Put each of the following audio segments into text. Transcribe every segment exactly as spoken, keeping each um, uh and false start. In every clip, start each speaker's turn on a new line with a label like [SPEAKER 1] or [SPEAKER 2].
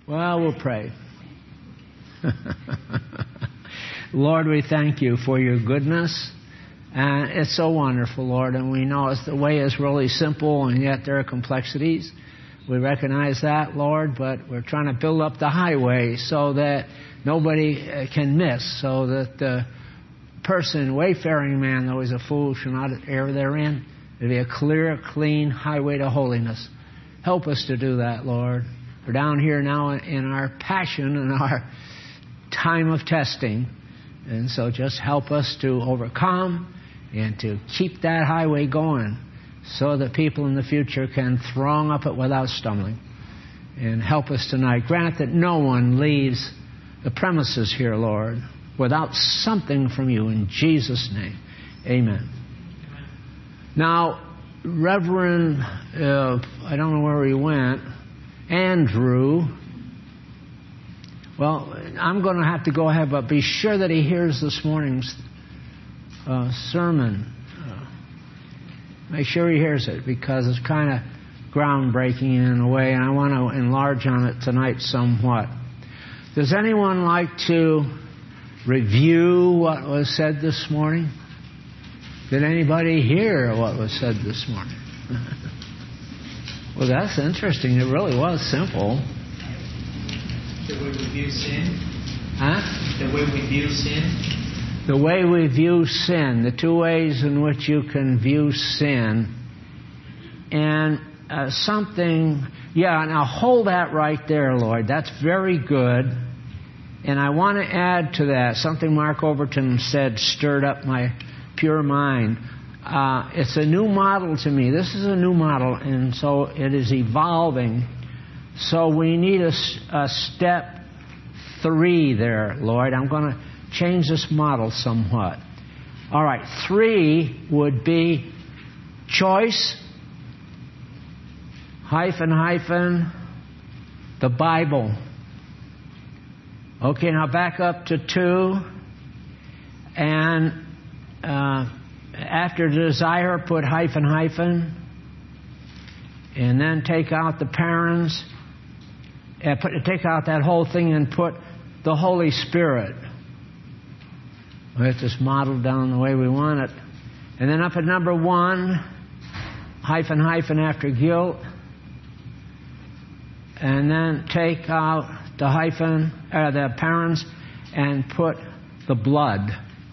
[SPEAKER 1] Well, we'll pray. Lord, we thank you for your goodness. And it's so wonderful, Lord. And we know it's, the way is really simple, and yet there are complexities. We recognize that, Lord, but we're trying to build up the highway so that nobody can miss, so that the person, wayfaring man, though he's a fool, should not err therein. It'll be a clear, clean highway to holiness. Help us to do that, Lord. We're down here now in our passion and our time of testing. And so just help us to overcome and to keep that highway going so that people in the future can throng up it without stumbling. And help us tonight. Grant that no one leaves the premises here, Lord, without something from you. In Jesus' name, amen. Now, Reverend, uh, I don't know where he went, Andrew, well, I'm going to have to go ahead, but be sure that he hears this morning's uh, sermon. Uh, make sure he hears it, because it's kind of groundbreaking in a way, and I want to enlarge on it tonight somewhat. Does anyone like to review what was said this morning? Did anybody hear what was said this morning? Well, that's interesting. It really was simple.
[SPEAKER 2] The way we view sin.
[SPEAKER 1] Huh?
[SPEAKER 2] The way we view sin.
[SPEAKER 1] The way we view sin. The two ways in which you can view sin. And uh, something... Yeah, now hold that right there, Lord. That's very good. And I want to add to that something Mark Overton said stirred up my pure mind. Uh, it's a new model to me. This is a new model, and so it is evolving. So we need a, a step three there, Lord. I'm going to change this model somewhat. All right, three would be choice, hyphen, hyphen, the Bible. Okay, now back up to two. And uh, after desire, put hyphen, hyphen. And then take out the parents. Uh, put, take out that whole thing and put the Holy Spirit. We have this modeled down the way we want it. And then up at number one, hyphen, hyphen after guilt. And then take out the hyphen, uh, the parents, and put the blood.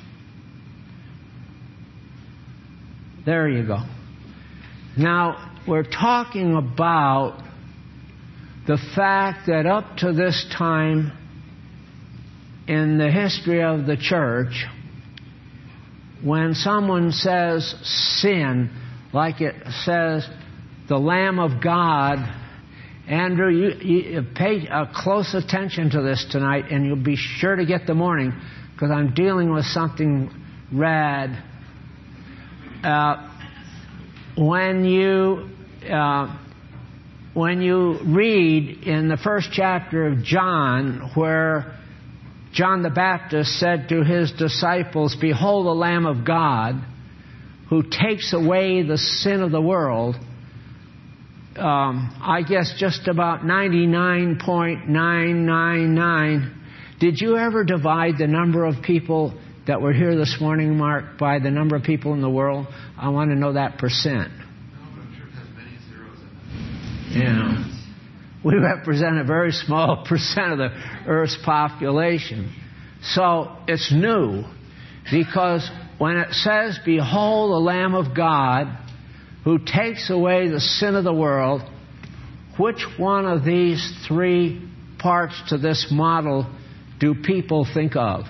[SPEAKER 1] There you go. Now, we're talking about the fact that up to this time in the history of the church, when someone says sin, like it says the Lamb of God, Andrew, you, you pay uh, close attention to this tonight, and you'll be sure to get the morning, because I'm dealing with something rad. Uh, when you uh, when you read in the first chapter of John, where John the Baptist said to his disciples, "Behold, the Lamb of God, who takes away the sin of the world," um, I guess just about ninety-nine point nine nine nine. Did you ever divide the number of people that were here this morning, Mark, by the number of people in the world? I want to know that percent.
[SPEAKER 3] No, but I'm sure it has many zeros in it.
[SPEAKER 1] Yeah. We represent a very small percent of the Earth's population. So it's new, because when it says, "Behold the Lamb of God, who takes away the sin of the world," which one of these three parts to this model do people think of?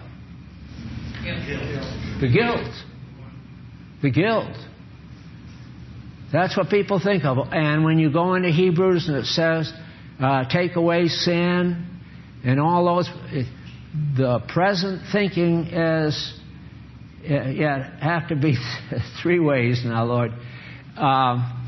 [SPEAKER 1] The guilt. The guilt. That's what people think of. And when you go into Hebrews and it says, uh, take away sin and all those, it, the present thinking is, yeah, have to be three ways now, Lord. Um,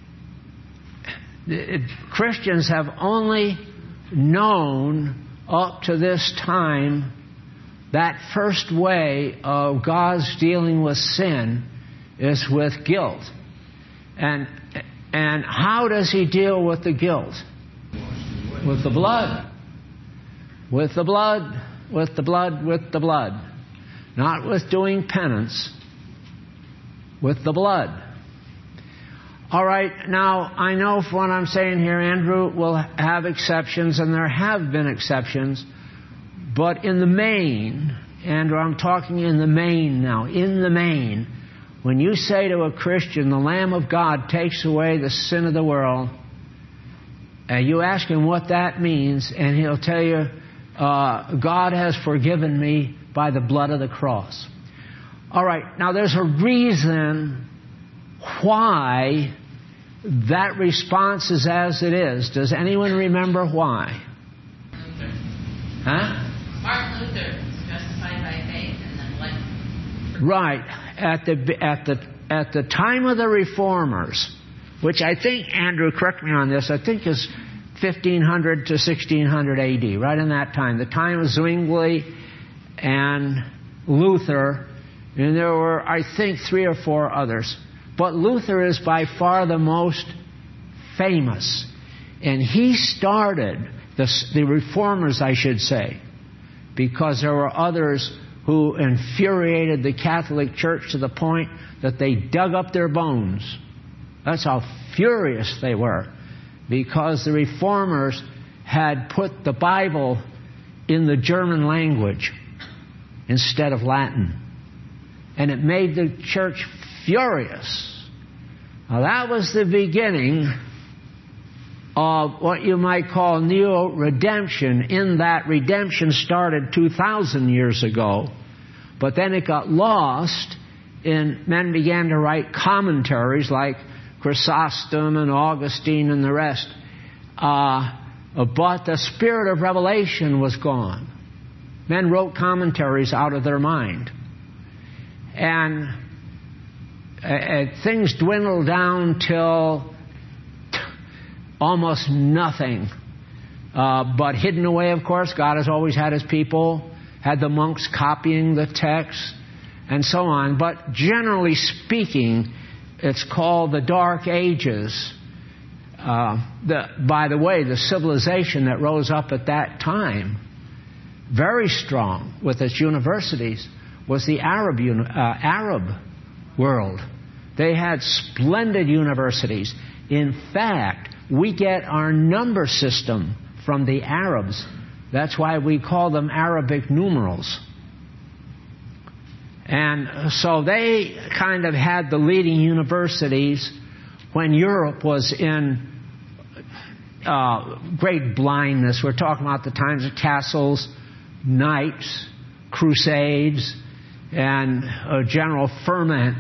[SPEAKER 1] it, Christians have only known up to this time that first way of God's dealing with sin is with guilt. And and how does He deal with the guilt? With the blood. With the blood, with the blood, with the blood. Not with doing penance. With the blood. All right, now I know for what I'm saying here, Andrew will have exceptions, and there have been exceptions. But in the main, Andrew, I'm talking in the main now, in the main, when you say to a Christian, the Lamb of God takes away the sin of the world, and you ask him what that means, and he'll tell you, uh, God has forgiven me by the blood of the cross. All right, now there's a reason why that response is as it is. Does anyone remember why?
[SPEAKER 4] Luther.
[SPEAKER 1] Huh?
[SPEAKER 4] Martin Luther was justified by faith and then left.
[SPEAKER 1] Right. At the at the at the time of the Reformers, which I think, Andrew, correct me on this, I think is fifteen hundred to sixteen hundred A D, right in that time. The time of Zwingli and Luther, and there were, I think, three or four others. But Luther is by far the most famous. And he started, the, the Reformers, I should say, because there were others who infuriated the Catholic Church to the point that they dug up their bones. That's how furious they were, because the Reformers had put the Bible in the German language instead of Latin. And it made the church furious. Now that was the beginning of what you might call neo-redemption, in that redemption started two thousand years ago, but then it got lost, and men began to write commentaries like Chrysostom and Augustine and the rest. Uh, but the spirit of revelation was gone. Men wrote commentaries out of their mind. And uh, things dwindled down till almost nothing. Uh, but hidden away, of course. God has always had His people, had the monks copying the text, and so on. But generally speaking, it's called the Dark Ages. Uh, the, by the way, the civilization that rose up at that time, very strong with its universities, was the Arab uh, Arab world. They had splendid universities. In fact, we get our number system from the Arabs. That's why we call them Arabic numerals. And so they kind of had the leading universities when Europe was in uh, great blindness. We're talking about the times of castles, knights, crusades, and a general ferment.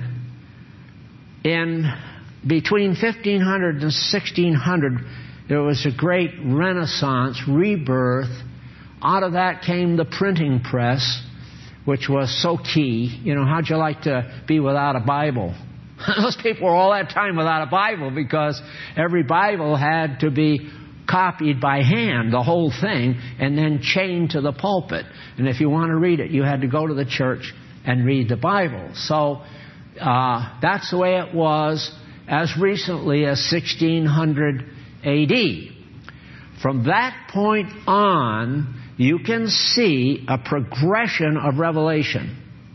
[SPEAKER 1] In between fifteen hundred and sixteen hundred, there was a great renaissance, rebirth. Out of that came the printing press, which was so key. You know, how'd you like to be without a Bible? Those people were all that time without a Bible because every Bible had to be copied by hand, the whole thing, and then chained to the pulpit. And if you want to read it, you had to go to the church and read the Bible. So uh, that's the way it was as recently as sixteen hundred A D. From that point on, you can see a progression of revelation.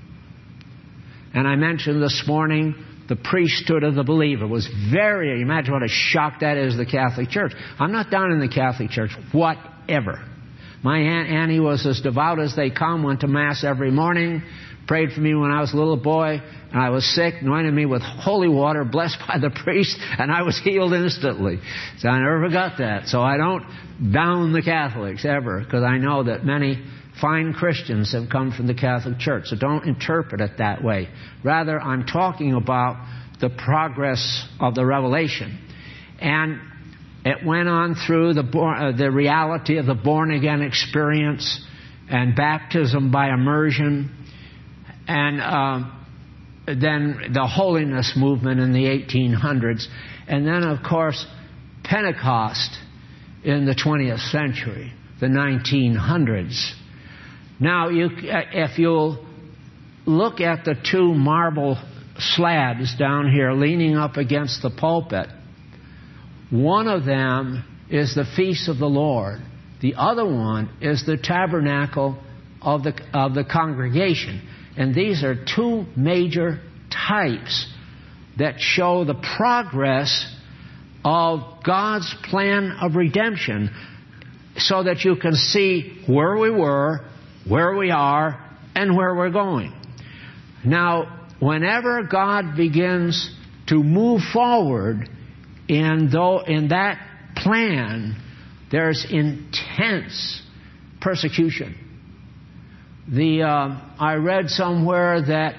[SPEAKER 1] And I mentioned this morning the priesthood of the believer was very, imagine what a shock that is to the Catholic Church. I'm not down in the Catholic Church, whatever. My Aunt Annie was as devout as they come, went to Mass every morning, prayed for me when I was a little boy, and I was sick, anointed me with holy water, blessed by the priest, and I was healed instantly. So I never forgot that. So I don't down the Catholics ever, because I know that many fine Christians have come from the Catholic Church. So don't interpret it that way. Rather, I'm talking about the progress of the revelation. And it went on through the, uh, the reality of the born-again experience and baptism by immersion, and uh, then the holiness movement in the eighteen hundreds, and then, of course, Pentecost in the twentieth century, the nineteen hundreds. Now, you, if you'll look at the two marble slabs down here leaning up against the pulpit, one of them is the Feast of the Lord. The other one is the tabernacle of the, of the congregation. And these are two major types that show the progress of God's plan of redemption, so that you can see where we were, where we are, and where we're going. Now, whenever God begins to move forward in, though, in that plan, there's intense persecution. The uh, I read somewhere that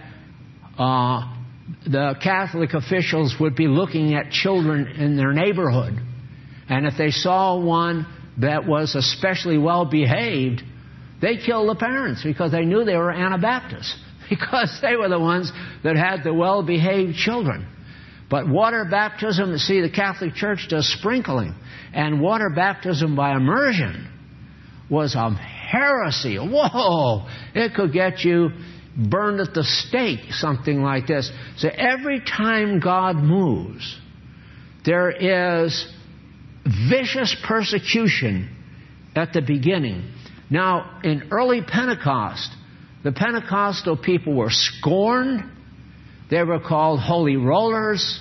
[SPEAKER 1] uh, the Catholic officials would be looking at children in their neighborhood, and if they saw one that was especially well behaved, they killed the parents because they knew they were Anabaptists, because they were the ones that had the well behaved children. But water baptism, see, the Catholic Church does sprinkling, and water baptism by immersion was a heresy. Whoa! It could get you burned at the stake, something like this. So every time God moves, there is vicious persecution at the beginning. Now, in early Pentecost, the Pentecostal people were scorned. They were called holy rollers.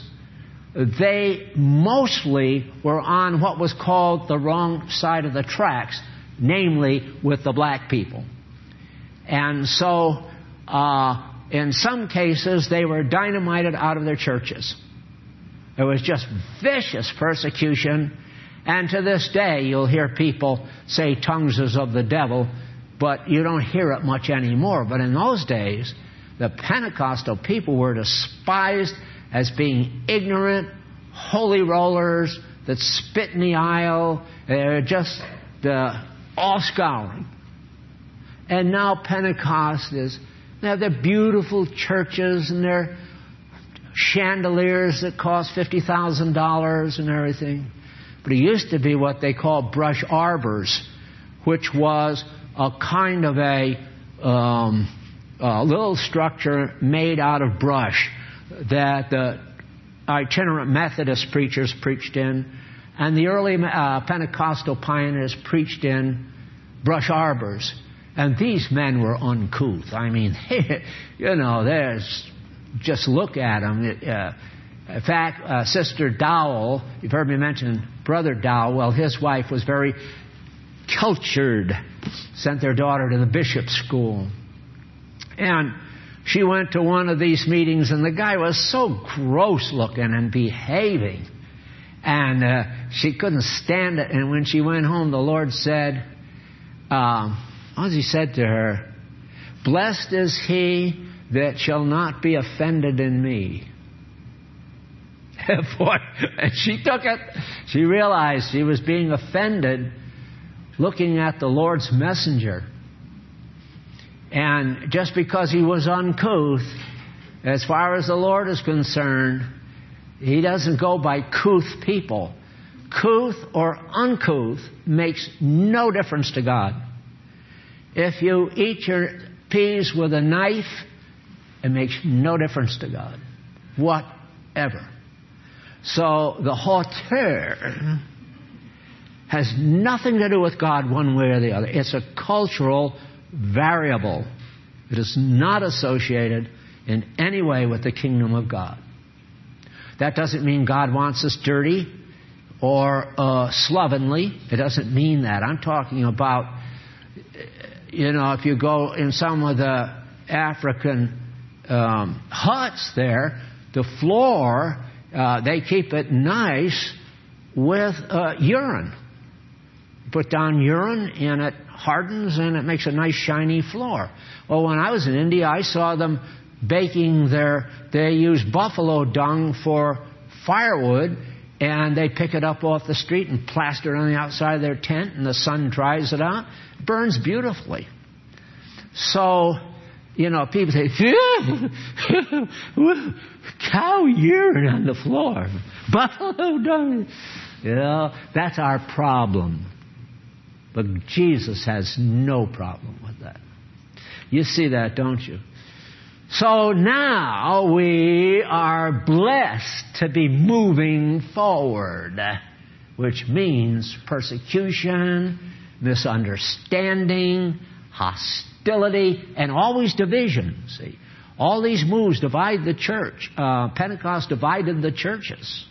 [SPEAKER 1] They mostly were on what was called the wrong side of the tracks, namely with the black people. And so, uh, in some cases, they were dynamited out of their churches. It was just vicious persecution. And to this day, you'll hear people say tongues is of the devil, but you don't hear it much anymore. But in those days, the Pentecostal people were despised as being ignorant, holy rollers that spit in the aisle. They're just uh, all scouring. And now Pentecost is, they have their beautiful churches and their chandeliers that cost fifty thousand dollars and everything. But it used to be what they call brush arbors, which was a kind of a, um, a little structure made out of brush that the itinerant Methodist preachers preached in, and the early uh, Pentecostal pioneers preached in brush arbors. And these men were uncouth. I mean, you know, there's just look at them. It, uh, in fact, uh, Sister Dowell, you've heard me mention Brother Dowell. Well, his wife was very cultured, sent their daughter to the bishop's school. And she went to one of these meetings, and the guy was so gross looking and behaving. And uh, she couldn't stand it. And when she went home, the Lord said, um, as He said to her, "Blessed is he that shall not be offended in me." Boy, and she took it. She realized she was being offended looking at the Lord's messenger. And just because he was uncouth, as far as the Lord is concerned, He doesn't go by couth people. Couth or uncouth makes no difference to God. If you eat your peas with a knife, it makes no difference to God. Whatever. So the hauteur has nothing to do with God one way or the other. It's a cultural variable. It is not associated in any way with the kingdom of God. That doesn't mean God wants us dirty or uh, slovenly. It doesn't mean that. I'm talking about, you know, if you go in some of the African um, huts there, the floor, uh, they keep it nice with uh, urine. Put down urine and it hardens and it makes a nice shiny floor. Well, when I was in India, I saw them baking their, they use buffalo dung for firewood, and they pick it up off the street and plaster it on the outside of their tent, and the sun dries it out. It burns beautifully. So, you know, people say, cow urine on the floor. Buffalo dung. You know, that's our problem. But Jesus has no problem with that. You see that, don't you? So now we are blessed to be moving forward, which means persecution, misunderstanding, hostility, and always division. See, all these moves divide the church. Uh, Pentecost divided the churches.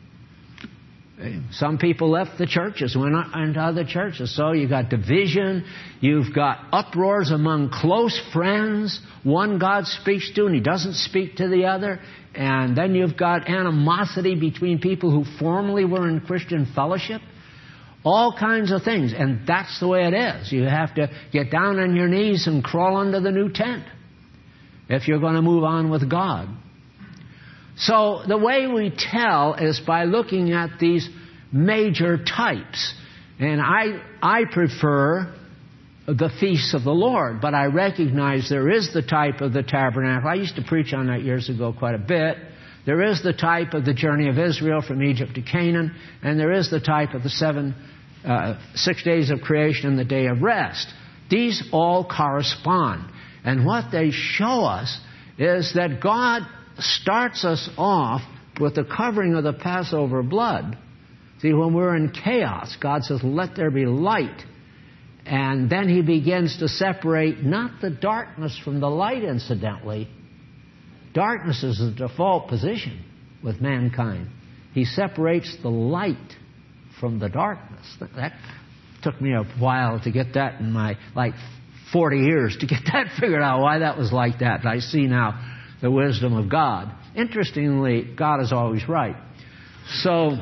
[SPEAKER 1] Some people left the churches, went into other churches. So you've got division. You've got uproars among close friends. One God speaks to and He doesn't speak to the other. And then you've got animosity between people who formerly were in Christian fellowship. All kinds of things. And that's the way it is. You have to get down on your knees and crawl under the new tent if you're going to move on with God. So the way we tell is by looking at these major types. And I I prefer the feasts of the Lord, but I recognize there is the type of the tabernacle. I used to preach on that years ago quite a bit. There is the type of the journey of Israel from Egypt to Canaan, and there is the type of the seven, uh, six days of creation and the day of rest. These all correspond. And what they show us is that God starts us off with the covering of the Passover blood. See, when we're in chaos, God says, let there be light. And then He begins to separate not the darkness from the light, incidentally. Darkness is the default position with mankind. He separates the light from the darkness. That took me a while to get that in my, like, forty years to get that figured out, why that was like that. I see now the wisdom of God. Interestingly, God is always right. So,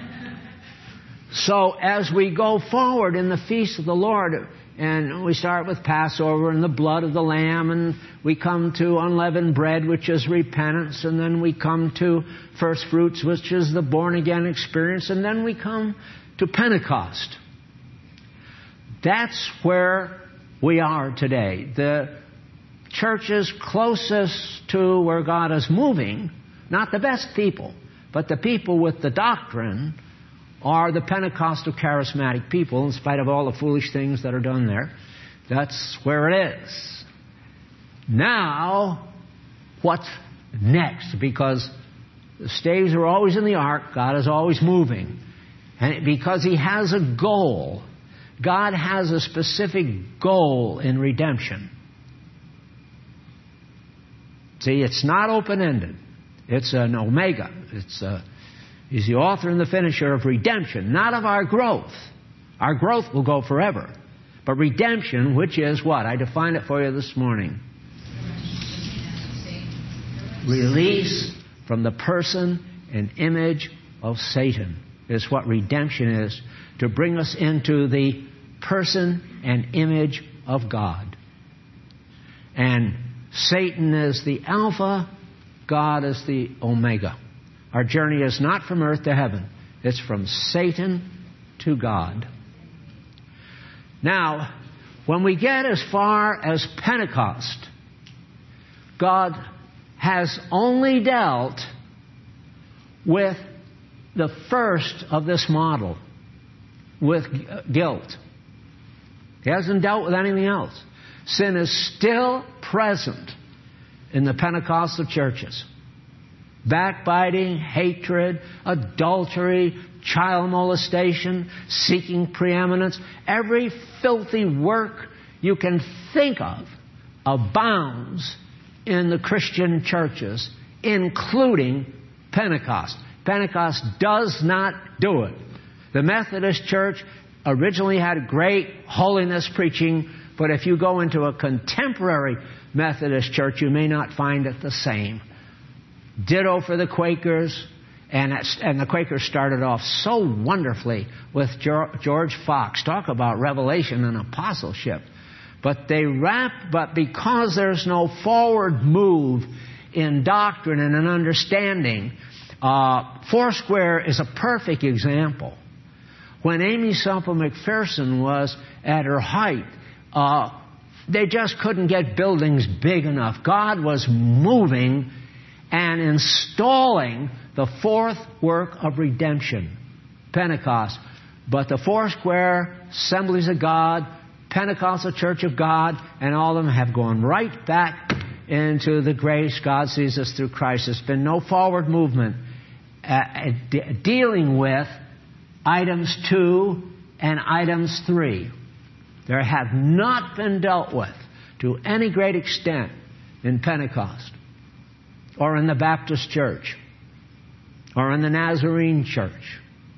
[SPEAKER 1] so as we go forward in the feast of the Lord, and we start with Passover and the blood of the Lamb, and we come to unleavened bread, which is repentance, and then we come to first fruits, which is the born-again experience, and then we come to Pentecost. That's where we are today. The churches closest to where God is moving, not the best people, but the people with the doctrine, are the Pentecostal charismatic people, in spite of all the foolish things that are done there. That's where it is. Now, what's next? Because the staves are always in the ark, God is always moving. And because He has a goal, God has a specific goal in redemption. See, it's not open-ended. It's an omega. It's a He's the author and the finisher of redemption, not of our growth. Our growth will go forever. But redemption, which is what? I defined it for you this morning. Release from the person and image of Satan is what redemption is, to bring us into the person and image of God. And Satan is the Alpha, God is the Omega. Our journey is not from earth to heaven. It's from Satan to God. Now, when we get as far as Pentecost, God has only dealt with the first of this model, with guilt. He hasn't dealt with anything else. Sin is still present in the Pentecostal churches. Backbiting, hatred, adultery, child molestation, seeking preeminence. Every filthy work you can think of abounds in the Christian churches, including Pentecost. Pentecost does not do it. The Methodist Church originally had great holiness preaching, but if you go into a contemporary Methodist church, you may not find it the same. Ditto for the Quakers, and and the Quakers started off so wonderfully with George Fox. Talk about revelation and apostleship. But they wrap, but because there's no forward move in doctrine and in understanding, uh, Foursquare is a perfect example. When Amy Semple McPherson was at her height, uh, they just couldn't get buildings big enough. God was moving and installing the fourth work of redemption, Pentecost. But the Foursquare, Assemblies of God, Pentecostal Church of God, and all of them have gone right back into the grace God sees us through Christ. There's been no forward movement uh, de- dealing with items two and items three. There have not been dealt with to any great extent in Pentecost or in the Baptist Church or in the Nazarene Church.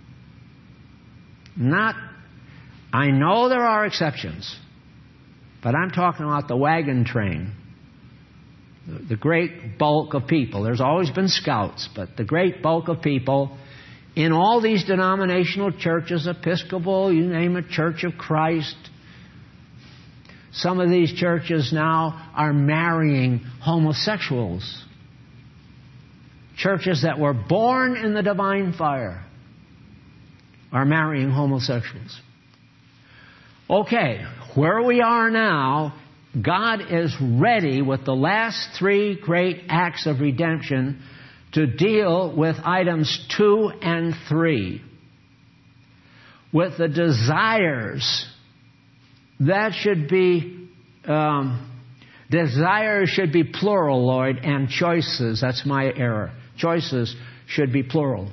[SPEAKER 1] Not, I know there are exceptions, but I'm talking about the wagon train, the, the great bulk of people. There's always been scouts, but the great bulk of people in all these denominational churches, Episcopal, you name it, Church of Christ. Some of these churches now are marrying homosexuals. Churches that were born in the divine fire are marrying homosexuals. Okay, where we are now, God is ready with the last three great acts of redemption to deal with items two and three. With the desires, that should be, um, desires should be plural, Lloyd, and choices, that's my error. Choices should be plural.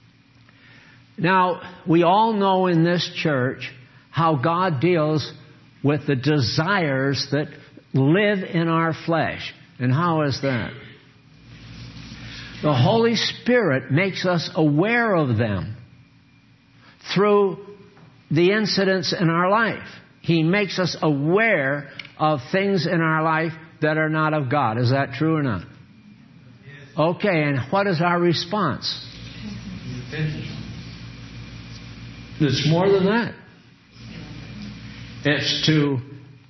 [SPEAKER 1] Now, we all know in this church how God deals with the desires that live in our flesh. And how is that? The Holy Spirit makes us aware of them through the incidents in our life. He makes us aware of things in our life that are not of God. Is that true or not? Yes. Okay, and what is our response? It's more than that. It's to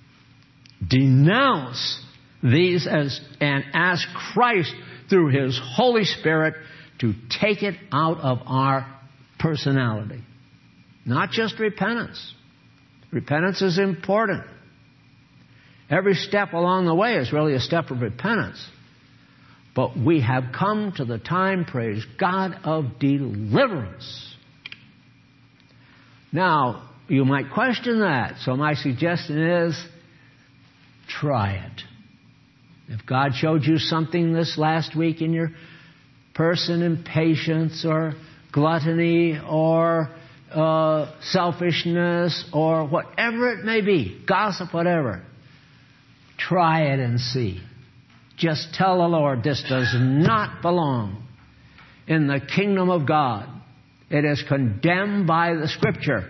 [SPEAKER 1] denounce these as and ask Christ through His Holy Spirit to take it out of our personality. Not just repentance. Repentance is important. Every step along the way is really a step of repentance. But we have come to the time, praise God, of deliverance. Now, you might question that. So my suggestion is, try it. If God showed you something this last week in your person, impatience or gluttony or uh, selfishness or whatever it may be, gossip, whatever, try it and see. Just tell the Lord, this does not belong in the kingdom of God. It is condemned by the Scripture.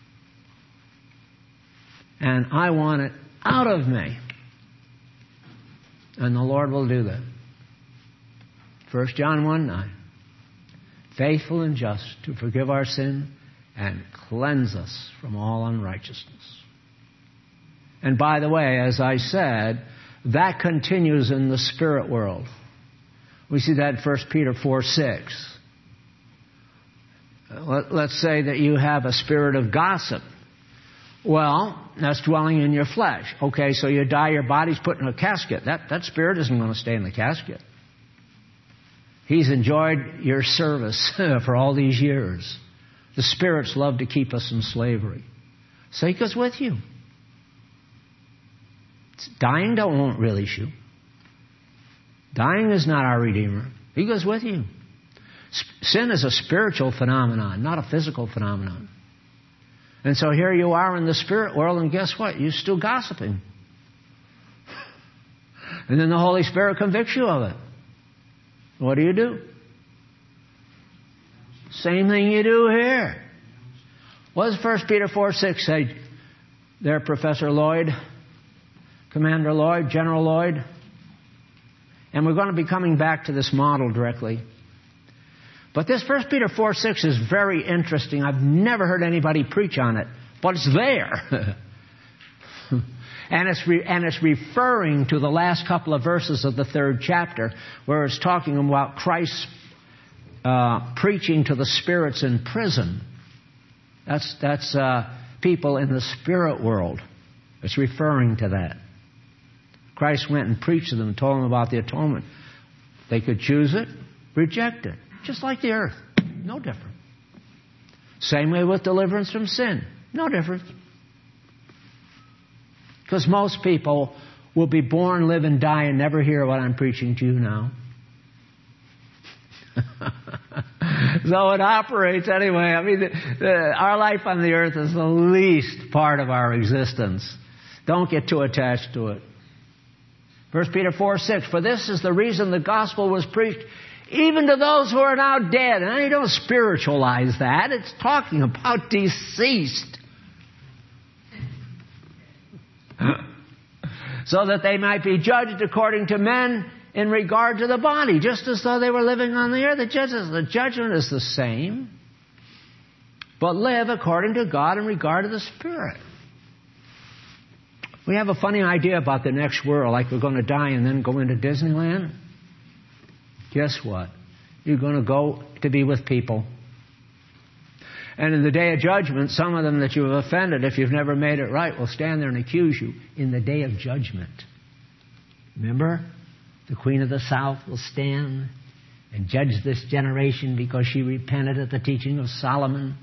[SPEAKER 1] And I want it out of me. And the Lord will do that. First John one nine. Faithful and just to forgive our sin and cleanse us from all unrighteousness. And by the way, as I said, that continues in the spirit world. We see that in First Peter four six. Let's say that you have a spirit of gossip. Well, that's dwelling in your flesh. Okay, so you die, your body's put in a casket. That, that spirit isn't going to stay in the casket. He's enjoyed your service for all these years. The spirits love to keep us in slavery. So He goes with you. Dying won't release you. Dying is not our Redeemer. He goes with you. Sin is a spiritual phenomenon, not a physical phenomenon. And so here you are in the spirit world, and guess what? You're still gossiping. And then the Holy Spirit convicts you of it. What do you do? Same thing you do here. What does First Peter four six say there, Professor Lloyd? Commander Lloyd, General Lloyd? And we're going to be coming back to this model directly. But this First Peter four six is very interesting. I've never heard anybody preach on it, but it's there. and, it's re- and it's referring to the last couple of verses of the third chapter, where it's talking about Christ uh, preaching to the spirits in prison. That's, that's uh, people in the spirit world. It's referring to that. Christ went and preached to them and told them about the atonement. They could choose it, reject it. Just like the earth. No different. Same way with deliverance from sin. No difference. Because most people will be born, live, and die and never hear what I'm preaching to you now. So it operates anyway. I mean, the, the, our life on the earth is the least part of our existence. Don't get too attached to it. First Peter four six, for this is the reason the gospel was preached even to those who are now dead. And I don't spiritualize that. It's talking about deceased. So that they might be judged according to men in regard to the body, just as though they were living on the earth. The judgment, the judgment is the same, but live according to God in regard to the Spirit. We have a funny idea about the next world, like we're going to die and then go into Disneyland. Guess what? You're going to go to be with people. And in the day of judgment, some of them that you have offended, if you've never made it right, will stand there and accuse you in the day of judgment. Remember? The Queen of the South will stand and judge this generation because she repented at the teaching of Solomon.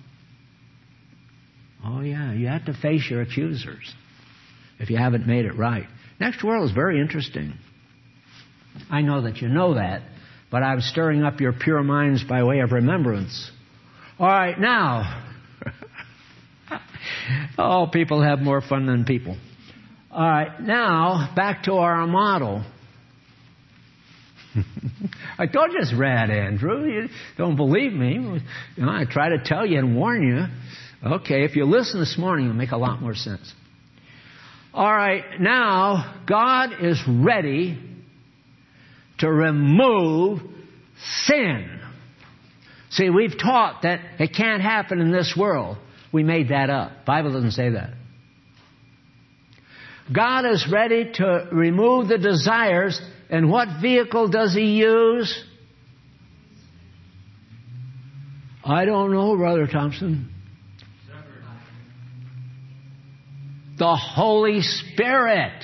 [SPEAKER 1] Oh yeah, you have to face your accusers if you haven't made it right. Next world is very interesting. I know that you know that, but I'm stirring up your pure minds by way of remembrance. All right, now. Oh, people have more fun than people. All right, now, back to our model. I told you it's rad, Andrew. You don't believe me. You know, I try to tell you and warn you. Okay, if you listen this morning, it'll make a lot more sense. All right, now, God is ready to remove sin. See, we've taught that it can't happen in this world. We made that up. The Bible doesn't say that. God is ready to remove the desires. And what vehicle does He use? I don't know, Brother Thompson. The Holy Spirit.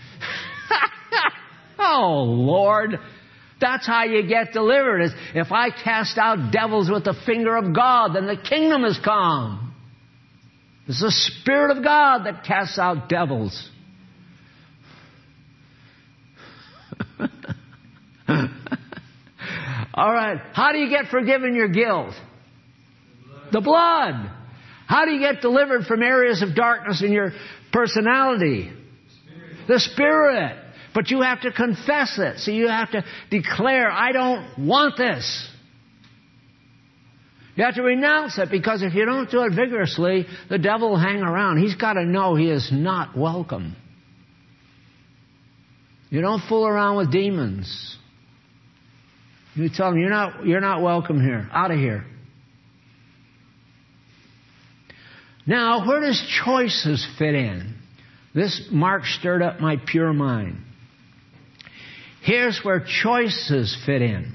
[SPEAKER 1] Oh, Lord. That's how you get delivered. Is if I cast out devils with the finger of God, then the kingdom has come. It's the Spirit of God that casts out devils. All right. How do you get forgiven your guilt? The blood. The blood. How do you get delivered from areas of darkness in your personality? Spirit. The Spirit. But you have to confess it. So you have to declare, I don't want this. You have to renounce it, because if you don't do it vigorously, the devil will hang around. He's got to know he is not welcome. You don't fool around with demons. You tell them, you're not, you're not welcome here. Out of here. Now, where does choices fit in? This Mark stirred up my pure mind. Here's where choices fit in.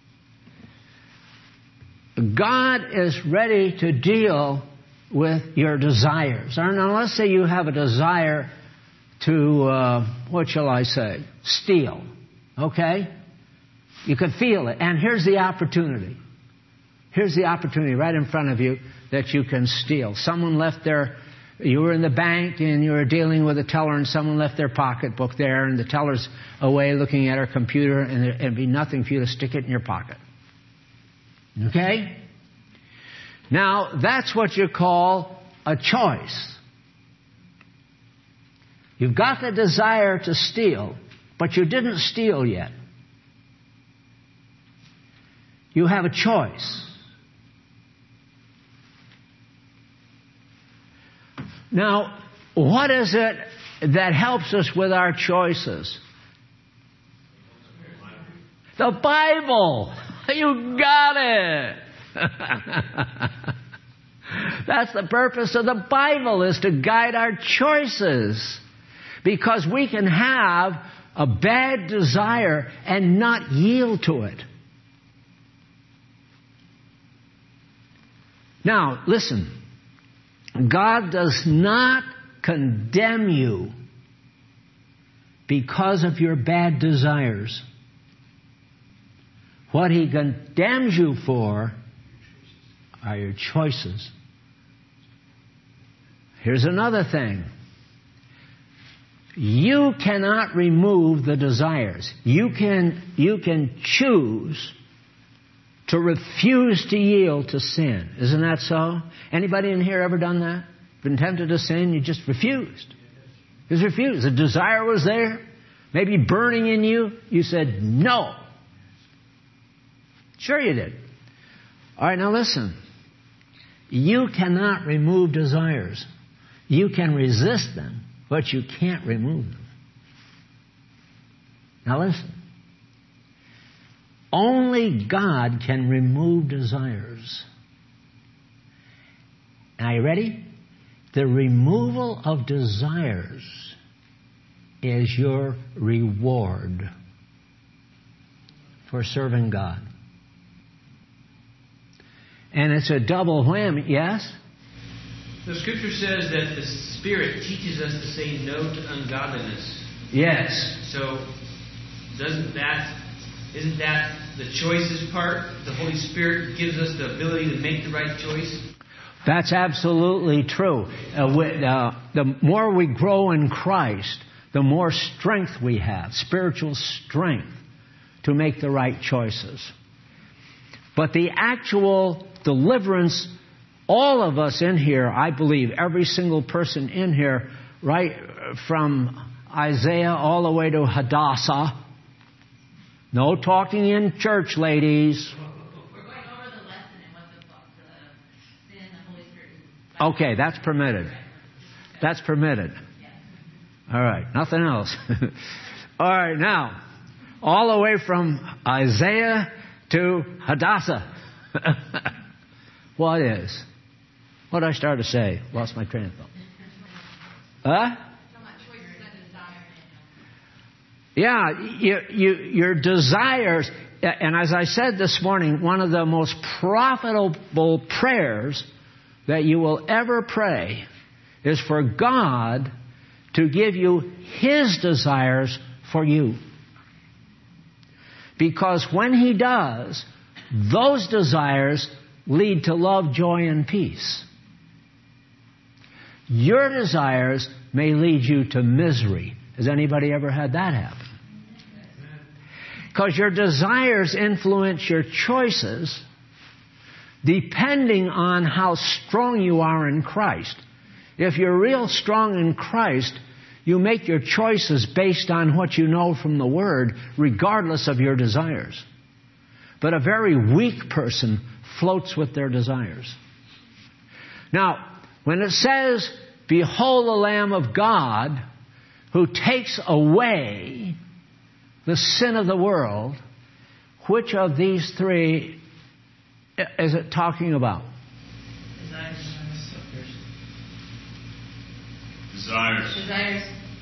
[SPEAKER 1] God is ready to deal with your desires. Now, let's say you have a desire to, uh, what shall I say, steal. Okay? You can feel it. And here's the opportunity. Here's the opportunity right in front of you that you can steal. Someone left their, you were in the bank and you were dealing with a teller, and someone left their pocketbook there, and the teller's away looking at her computer, and it'd be nothing for you to stick it in your pocket. Okay? Now, that's what you call a choice. You've got the desire to steal, but you didn't steal yet. You have a choice. Now, what is it that helps us with our choices? The Bible. You got it. That's the purpose of the Bible, is to guide our choices. Because we can have a bad desire and not yield to it. Now, listen. God does not condemn you because of your bad desires. What He condemns you for are your choices. Here's another thing. You cannot remove the desires. You can, you can choose to refuse to yield to sin. Isn't that so? Anybody in here ever done that? Been tempted to sin, you just refused. Just refused. The desire was there, maybe burning in you. You said, no. Sure you did. All right, now listen. You cannot remove desires. You can resist them, but you can't remove them. Now listen. Only God can remove desires. Are you ready? The removal of desires is your reward for serving God. And it's a double whammy, yes?
[SPEAKER 2] The Scripture says that the Spirit teaches us to say no to ungodliness.
[SPEAKER 1] Yes.
[SPEAKER 2] So, doesn't that, isn't that the choices part? The Holy Spirit gives us the ability to make the right choice?
[SPEAKER 1] That's absolutely true. Uh, with, uh, the more we grow in Christ, the more strength we have, spiritual strength, to make the right choices. But the actual deliverance, all of us in here, I believe, every single person in here, right from Isaiah all the way to Hadassah. No talking in church, ladies.
[SPEAKER 4] We're going over the lesson and what the, the sin the Holy Spirit is.
[SPEAKER 1] Okay, that's permitted. That's permitted. All right, nothing else. All right, now, all the way from Isaiah to Hadassah. What is? What did I start to say? Lost my train of thought. Huh? Yeah, you, you, your desires, and as I said this morning, one of the most profitable prayers that you will ever pray is for God to give you His desires for you. Because when He does, those desires lead to love, joy, and peace. Your desires may lead you to misery. Has anybody ever had that happen? Because your desires influence your choices depending on how strong you are in Christ. If you're real strong in Christ, you make your choices based on what you know from the Word, regardless of your desires. But a very weak person floats with their desires. Now, when it says, "Behold the Lamb of God who takes away the sin of the world," which of these three is it talking about?
[SPEAKER 3] Desires.
[SPEAKER 4] Desires.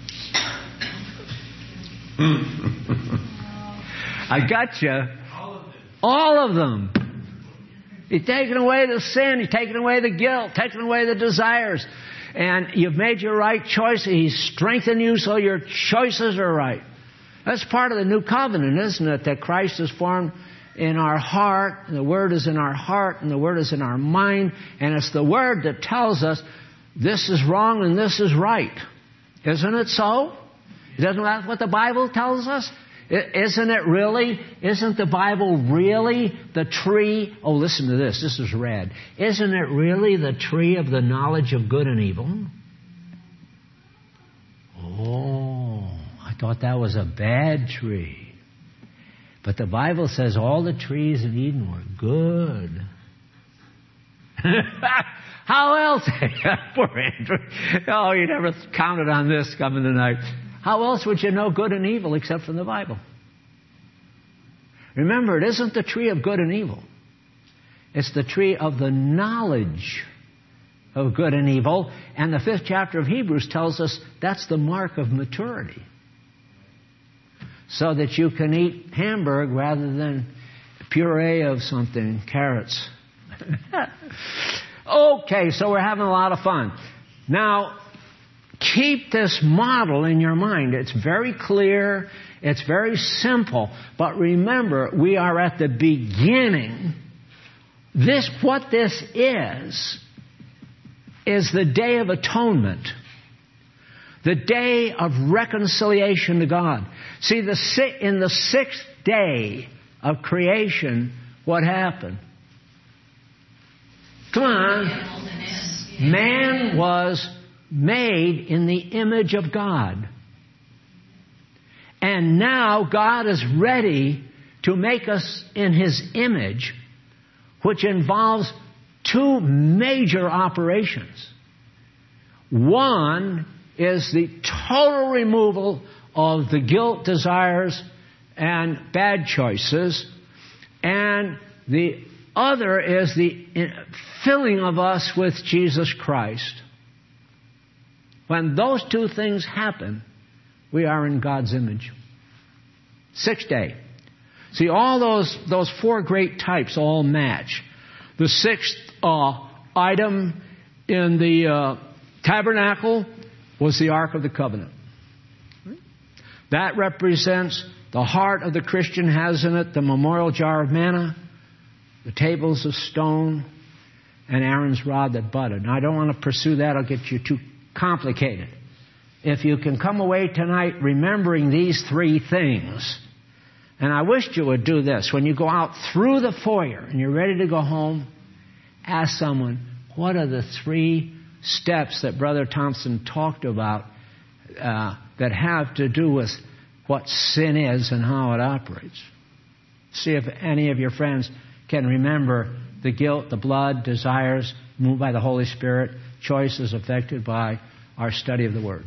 [SPEAKER 1] I got you.
[SPEAKER 2] All of them.
[SPEAKER 1] All of them. You've taken away the sin. You've taken away the guilt. Taken away the desires. And you've made your right choice. He's strengthened you so your choices are right. That's part of the new covenant, isn't it? That Christ is formed in our heart. And the Word is in our heart. And the Word is in our mind. And it's the Word that tells us this is wrong and this is right. Isn't it so? Isn't that what the Bible tells us? Isn't it really? Isn't the Bible really the tree? Oh, listen to this. This is rad. Isn't it really the tree of the knowledge of good and evil? Oh, I thought that was a bad tree. But the Bible says all the trees in Eden were good. How else? Poor Andrew. Oh, you never counted on this coming tonight. How else would you know good and evil except from the Bible? Remember, it isn't the tree of good and evil. It's the tree of the knowledge of good and evil. And the fifth chapter of Hebrews tells us that's the mark of maturity. So that you can eat Hamburg rather than puree of something, carrots. Okay, so we're having a lot of fun. Now, keep this model in your mind. It's very clear. It's very simple. But remember, we are at the beginning. This, what this is, is the Day of Atonement. The day of reconciliation to God. See, the in the sixth day of creation, what happened? Come on.
[SPEAKER 4] Animals and ants. Yeah.
[SPEAKER 1] Man was made in the image of God. And now God is ready to make us in His image, which involves two major operations. One is the total removal of the guilt, desires, and bad choices. And the other is the filling of us with Jesus Christ. When those two things happen, we are in God's image. Sixth day. See, all those, those four great types all match. The sixth uh, item in the uh, tabernacle was the Ark of the Covenant. That represents the heart of the Christian, has in it the memorial jar of manna, the tables of stone, and Aaron's rod that budded. Now, I don't want to pursue that. I'll get you too complicated. If you can come away tonight remembering these three things, and I wished you would do this. When you go out through the foyer and you're ready to go home, ask someone, what are the three steps that Brother Thompson talked about uh, that have to do with what sin is and how it operates? See if any of your friends can remember the guilt, the blood, desires moved by the Holy Spirit, choices affected by our study of the Word.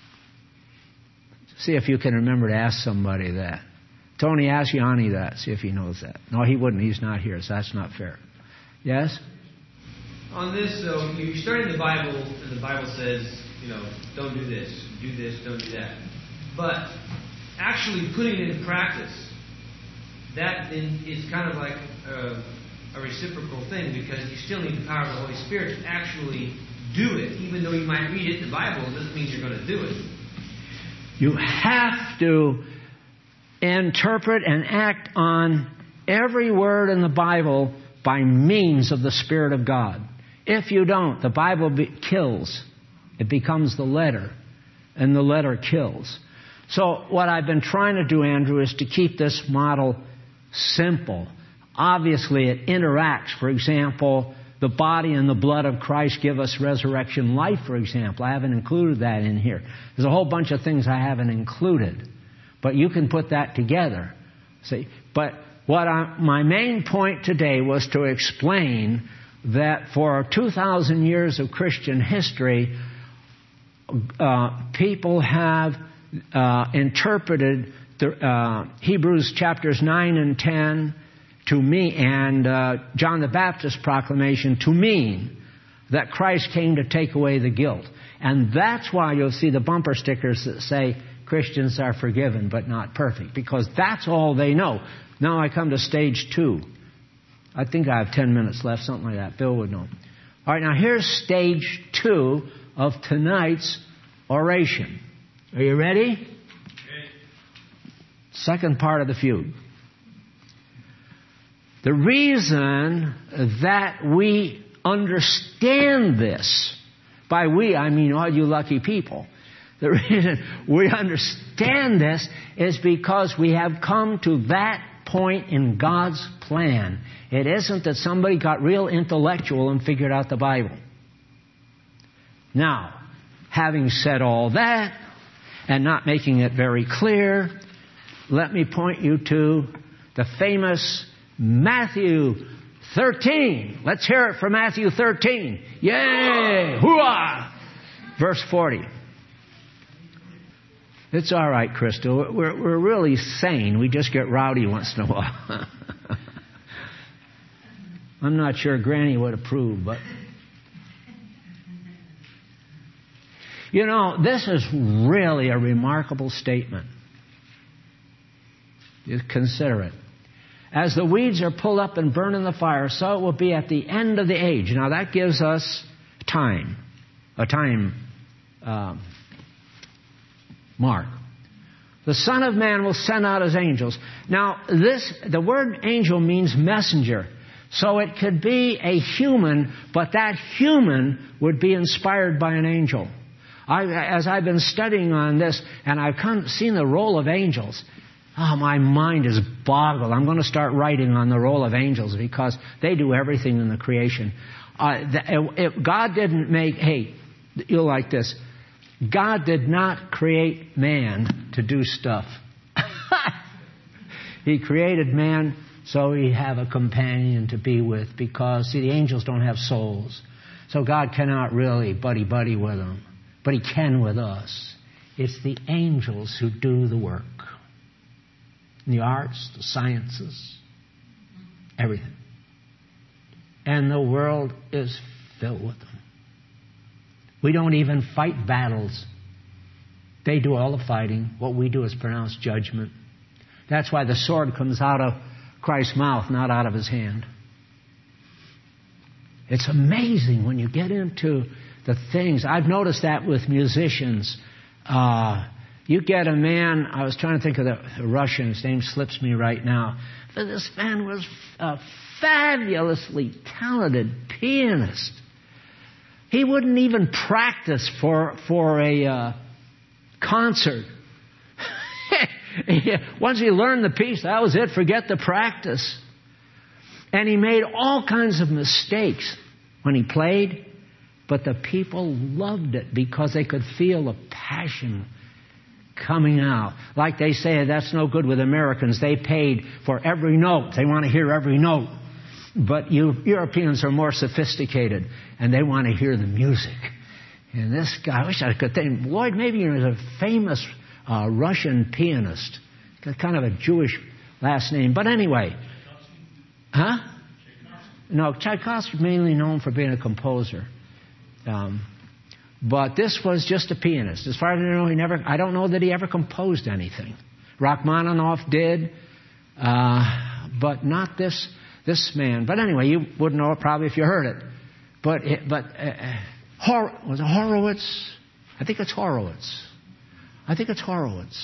[SPEAKER 1] See if you can remember to ask somebody that. Tony, ask Yanni that. See if he knows that. No, he wouldn't. He's not here, so that's not fair. Yes?
[SPEAKER 2] On this, so you're starting the Bible, and the Bible says, you know, don't do this, do this, don't do that. But actually putting it into practice, that is kind of like a, a reciprocal thing, because you still need the power of the Holy Spirit to actually do it. Even though you might read it in the Bible, it doesn't mean you're going to do it.
[SPEAKER 1] You have to interpret and act on every word in the Bible by means of the Spirit of God. If you don't, the Bible be- kills. It becomes the letter, and the letter kills. So what I've been trying to do, Andrew, is to keep this model simple. Obviously, it interacts. For example, the body and the blood of Christ give us resurrection life, for example. I haven't included that in here. There's a whole bunch of things I haven't included. But you can put that together. See, but what I, my main point today was to explain that for two thousand years of Christian history, uh, people have uh, interpreted the, uh, Hebrews chapters nine and ten to me, and uh, John the Baptist's proclamation to mean that Christ came to take away the guilt. And that's why you'll see the bumper stickers that say, Christians are forgiven but not perfect, because that's all they know. Now I come to stage two. I think I have ten minutes left, something like that. Bill would know. All right, now here's stage two of tonight's oration. Are you ready? Okay. Second part of the fugue. The reason that we understand this, by we I mean all you lucky people, the reason we understand this is because we have come to that point in God's plan. It isn't that somebody got real intellectual and figured out the Bible. Now, having said all that, and not making it very clear, let me point you to the famous Matthew thirteen. Let's hear it for Matthew thirteen. Yay! Hooah! Verse forty. It's all right, Crystal. We're, we're really sane. We just get rowdy once in a while. I'm not sure Granny would approve, but... You know, this is really a remarkable statement. You consider it. As the weeds are pulled up and burned in the fire, so it will be at the end of the age. Now that gives us time, a time um, mark. The Son of Man will send out His angels. Now this, the word angel means messenger. So it could be a human, but that human would be inspired by an angel. I, as I've been studying on this, and I've come, seen the role of angels, Oh, my mind is boggled. I'm going to start writing on the role of angels because they do everything in the creation. Uh, the, it, God didn't make, hey, you'll like this. God did not create man to do stuff. He created man so he'd have a companion to be with because, see, the angels don't have souls. So God cannot really buddy-buddy with them. But He can with us. It's the angels who do the work. The arts, the sciences, everything. And the world is filled with them. We don't even fight battles. They do all the fighting. What we do is pronounce judgment. That's why the sword comes out of Christ's mouth, not out of His hand. It's amazing when you get into the things. I've noticed that with musicians. Uh, you get a man, I was trying to think of the, the Russian, his name slips me right now. But this man was a fabulously talented pianist. He wouldn't even practice for, for a uh, concert. Once he learned the piece, that was it. Forget the practice. And he made all kinds of mistakes when he played, but the people loved it because they could feel the passion coming out. Like they say, that's no good with Americans. They paid for every note. They want to hear every note. But you Europeans are more sophisticated, and they want to hear the music. And this guy, I wish I could think, Lloyd, maybe you're a famous uh, Russian pianist. Kind of a Jewish last name. But anyway. Huh? No, Tchaikovsky was mainly known for being a composer. Um, but this was just a pianist. As far as I know, he never, I don't know that he ever composed anything. Rachmaninoff did, uh, but not this this man. But anyway, you wouldn't know it probably if you heard it. But it, but uh, Hor- was it Horowitz? I think it's Horowitz. I think it's Horowitz.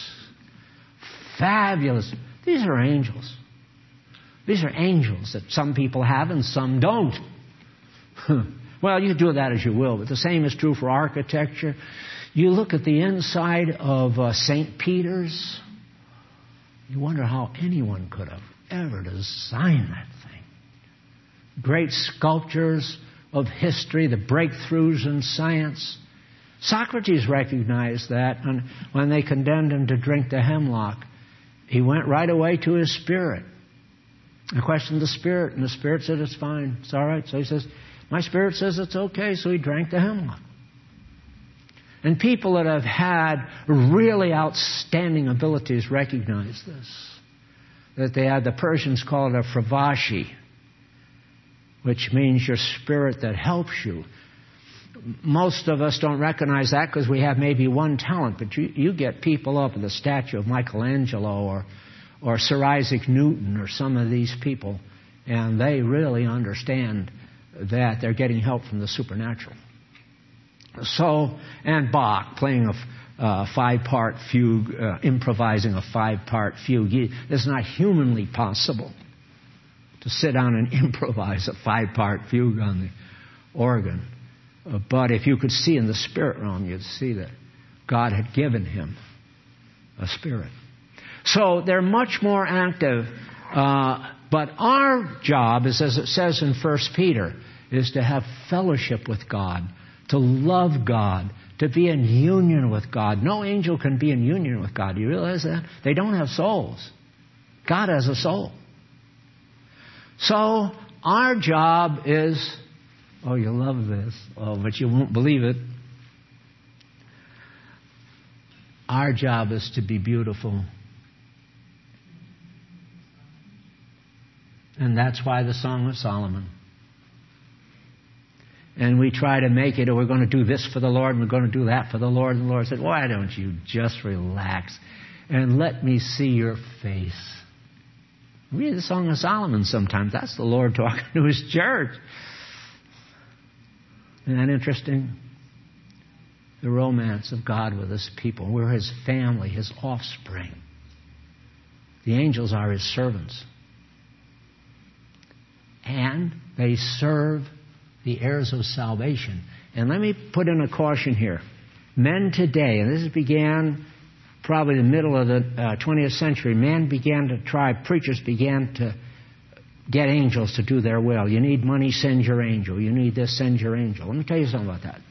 [SPEAKER 1] Fabulous. These are angels. These are angels that some people have and some don't. Well, you do that as you will, but the same is true for architecture. You look at the inside of uh, Saint Peter's, you wonder how anyone could have ever designed that thing. Great sculptures of history, the breakthroughs in science. Socrates recognized that when they condemned him to drink the hemlock. He went right away to his spirit. I questioned the spirit, and the spirit said, it's fine, it's all right. So he says, my spirit says it's okay, so he drank the hemlock. And people that have had really outstanding abilities recognize this. That they had, the Persians call it a fravashi, which means your spirit that helps you. Most of us don't recognize that because we have maybe one talent, but you, you get people up at the statue of Michelangelo or or Sir Isaac Newton or some of these people, and they really understand that they're getting help from the supernatural. So, and Bach playing a uh, five-part fugue, uh, improvising a five-part fugue. It's not humanly possible to sit down and improvise a five-part fugue on the organ. Uh, but if you could see in the spirit realm, you'd see that God had given him a spirit. So they're much more active. Uh, but our job is, as it says in First Peter, is to have fellowship with God, to love God, to be in union with God. No angel can be in union with God. Do you realize that? They don't have souls. God has a soul. So our job is, oh, you'll love this, oh, but you won't believe it. Our job is to be beautiful. And that's why the Song of Solomon. And we try to make it, or we're going to do this for the Lord, and we're going to do that for the Lord. And the Lord said, why don't you just relax and let me see your face? Read the Song of Solomon sometimes. That's the Lord talking to His church. Isn't that interesting? The romance of God with His people. We're His family, His offspring. The angels are His servants. And they serve the heirs of salvation. And let me put in a caution here. Men today, and this began probably the middle of the uh, twentieth century, man began to try, preachers began to get angels to do their will. You need money, send your angel. You need this, send your angel. Let me tell you something about that.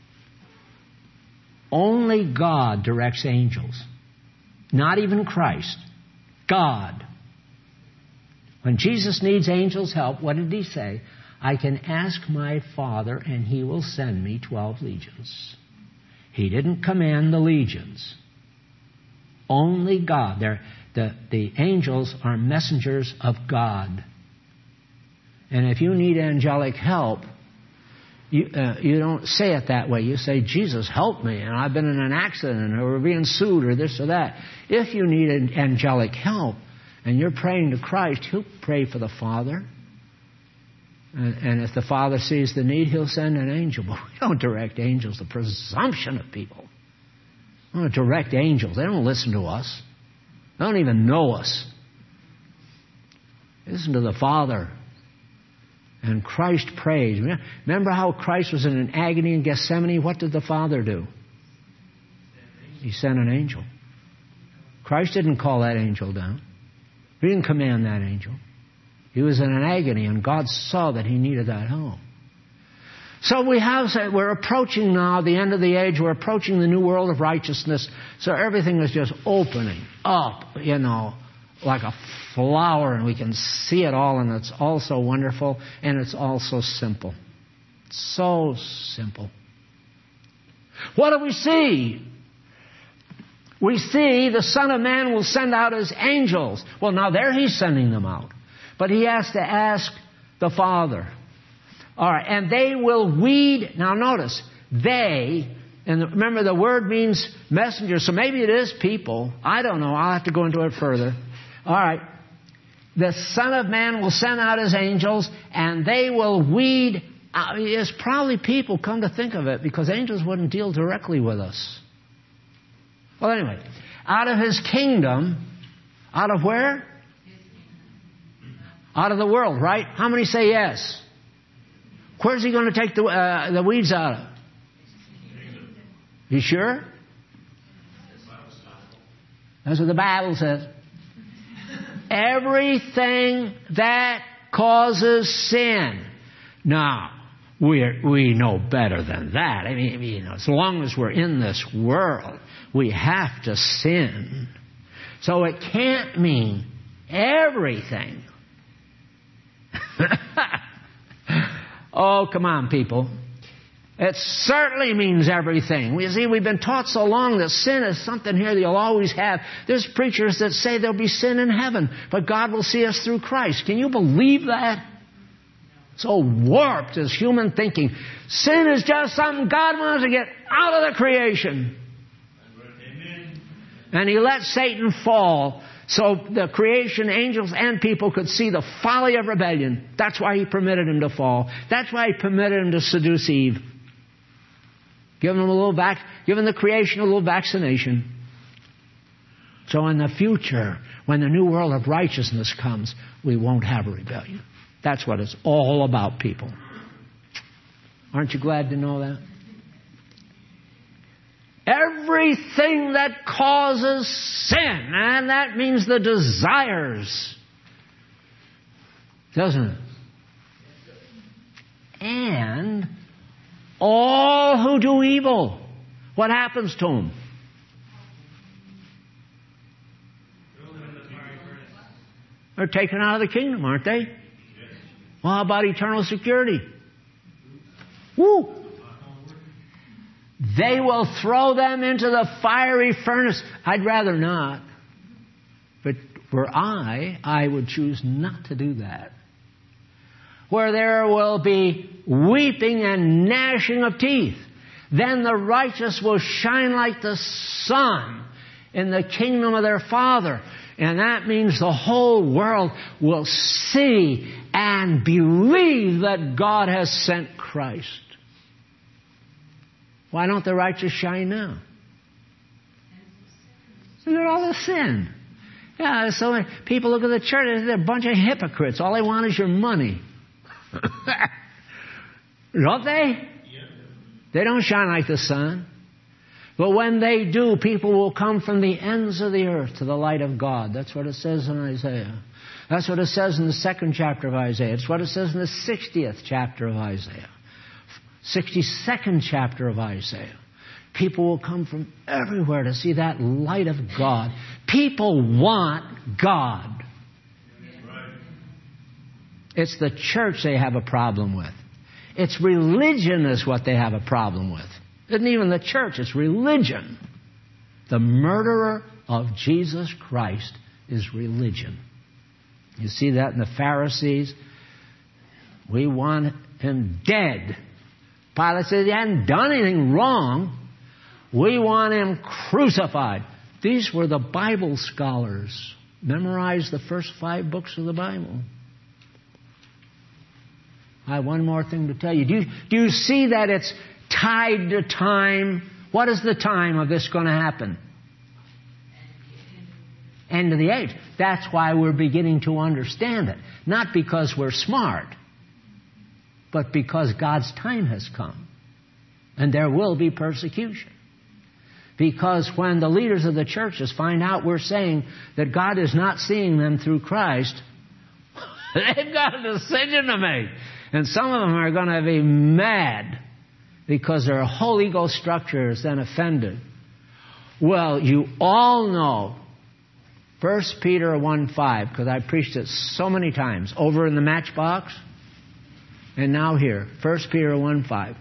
[SPEAKER 1] Only God directs angels. Not even Christ. God. When Jesus needs angels' help, what did he say? I can ask my Father and he will send me twelve legions. He didn't command the legions. Only God. They're, the, the angels are messengers of God. And if you need angelic help, you, uh, you don't say it that way. You say, Jesus, help me, and I've been in an accident, or we're being sued, or this or that. If you need an angelic help, and you're praying to Christ, He'll pray for the Father. And, and if the Father sees the need, He'll send an angel. But we don't direct angels. The presumption of people. We don't direct angels. They don't listen to us. They don't even know us. They listen to the Father. And Christ prays. Remember how Christ was in an agony in Gethsemane? What did the Father do? He sent an angel. Christ didn't call that angel down. He didn't command that angel. He was in an agony, and God saw that he needed that help. So we have, we're approaching now the end of the age. We're approaching the new world of righteousness. So everything is just opening up, you know, like a flower, and we can see it all, and it's all so wonderful, and it's all so simple. So simple. What do we see? We see the Son of Man will send out His angels. Well, now there He's sending them out. But He has to ask the Father. All right, and they will weed. Now notice, they, and remember the word means messenger, so maybe it is people. I don't know. I'll have to go into it further. All right. The Son of Man will send out His angels, and they will weed. Uh, it's probably people, come to think of it, because angels wouldn't deal directly with us. Well, anyway, out of His kingdom, out of where? Out of the world, right? How many say yes? Where's He going to take the uh, the weeds out of? You sure? That's what the Bible says. Everything that causes sin. Now, we we know better than that. I mean, you know, as long as we're in this world, we have to sin. So it can't mean everything. Oh, come on, people. It certainly means everything. We see, we've been taught so long that sin is something here that you'll always have. There's preachers that say there'll be sin in heaven, but God will see us through Christ. Can you believe that? So warped is human thinking. Sin is just something God wants to get out of the creation. Amen. And He let Satan fall so the creation, angels and people, could see the folly of rebellion. That's why He permitted him to fall. That's why He permitted him to seduce Eve. Giving them a little back, giving the creation a little vaccination. So in the future, when the new world of righteousness comes, we won't have a rebellion. That's what it's all about, people. Aren't you glad to know that? Everything that causes sin, and that means the desires, doesn't it? And all who do evil, what happens to them? They're taken out of the kingdom, aren't they? Well, how about eternal security? Woo! They will throw them into the fiery furnace. I'd rather not. But were I, I would choose not to do that. Where there will be weeping and gnashing of teeth. Then the righteous will shine like the sun in the kingdom of their Father. And that means the whole world will see and believe that God has sent Christ. Why don't the righteous shine now? Look at all the sin. Yeah, so many people look at the church, they're a bunch of hypocrites. All they want is your money. Don't they? They don't shine like the sun. But when they do, people will come from the ends of the earth to the light of God. That's what it says in Isaiah. That's what it says in the second chapter of Isaiah. It's what it says in the sixtieth chapter of Isaiah. sixty-second chapter of Isaiah. People will come from everywhere to see that light of God. People want God. It's the church they have a problem with. It's religion is what they have a problem with. It isn't even the church, it's religion. The murderer of Jesus Christ is religion. You see that in the Pharisees? We want him dead. Pilate said he hadn't done anything wrong. We want him crucified. These were the Bible scholars. Memorized the first five books of the Bible. I have one more thing to tell you. Do you, do you see that it's tied to time? What is the time of this going to happen? End of the age. That's why we're beginning to understand it. Not because we're smart, but because God's time has come. And there will be persecution. Because when the leaders of the churches find out we're saying that God is not seeing them through Christ, they've got a decision to make. And some of them are going to be mad because their whole ego structure is then offended. Well, you all know First Peter one five, because I preached it so many times, over in the matchbox, and now here, First Peter one five.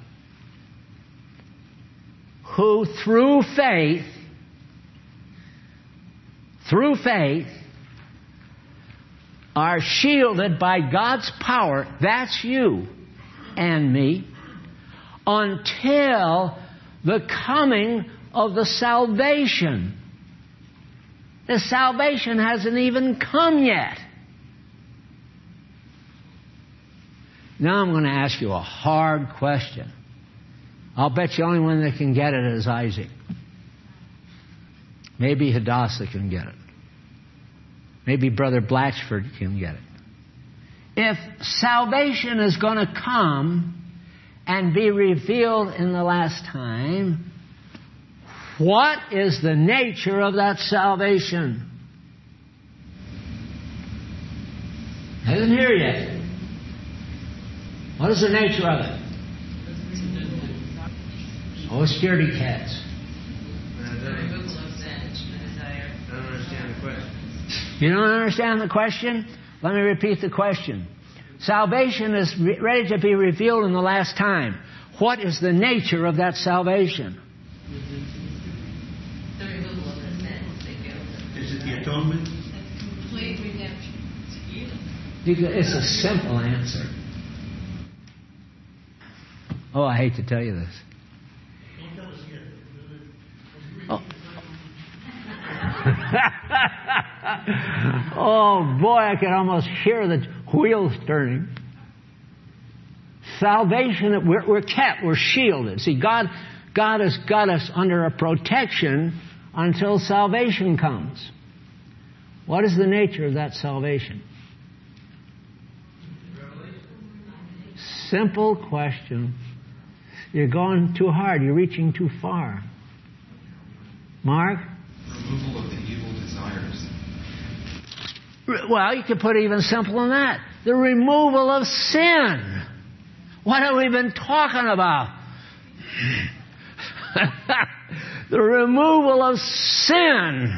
[SPEAKER 1] Who through faith, through faith, are shielded by God's power, that's you and me, until the coming of the salvation. The salvation hasn't even come yet. Now I'm going to ask you a hard question. I'll bet you the only one that can get it is Isaac. Maybe Hadassah can get it. Maybe Brother Blatchford can get it. If salvation is going to come and be revealed in the last time, what is the nature of that salvation? Hasn't here yet. What is the nature of it? Oh, scaredy cats.
[SPEAKER 2] I don't understand the question.
[SPEAKER 1] You don't understand the question? Let me repeat the question. Salvation is re- ready to be revealed in the last time. What is the nature of that salvation?
[SPEAKER 4] The removal of the sins they go.
[SPEAKER 5] Is it the atonement?
[SPEAKER 4] Complete redemption.
[SPEAKER 1] You can- It's a simple answer. Oh, I hate to tell you this.
[SPEAKER 5] Don't tell us yet.
[SPEAKER 1] Oh. Oh boy, I can almost hear the wheels turning. Salvation, we're, we're kept, we're shielded. See, God, God has got us under a protection until salvation comes. What is the nature of that salvation? Simple question. You're going too hard. You're reaching too far. Mark?
[SPEAKER 3] Removal of the evil desires.
[SPEAKER 1] Well, you could put it even simpler than that. The removal of sin. What have we been talking about? The removal of sin.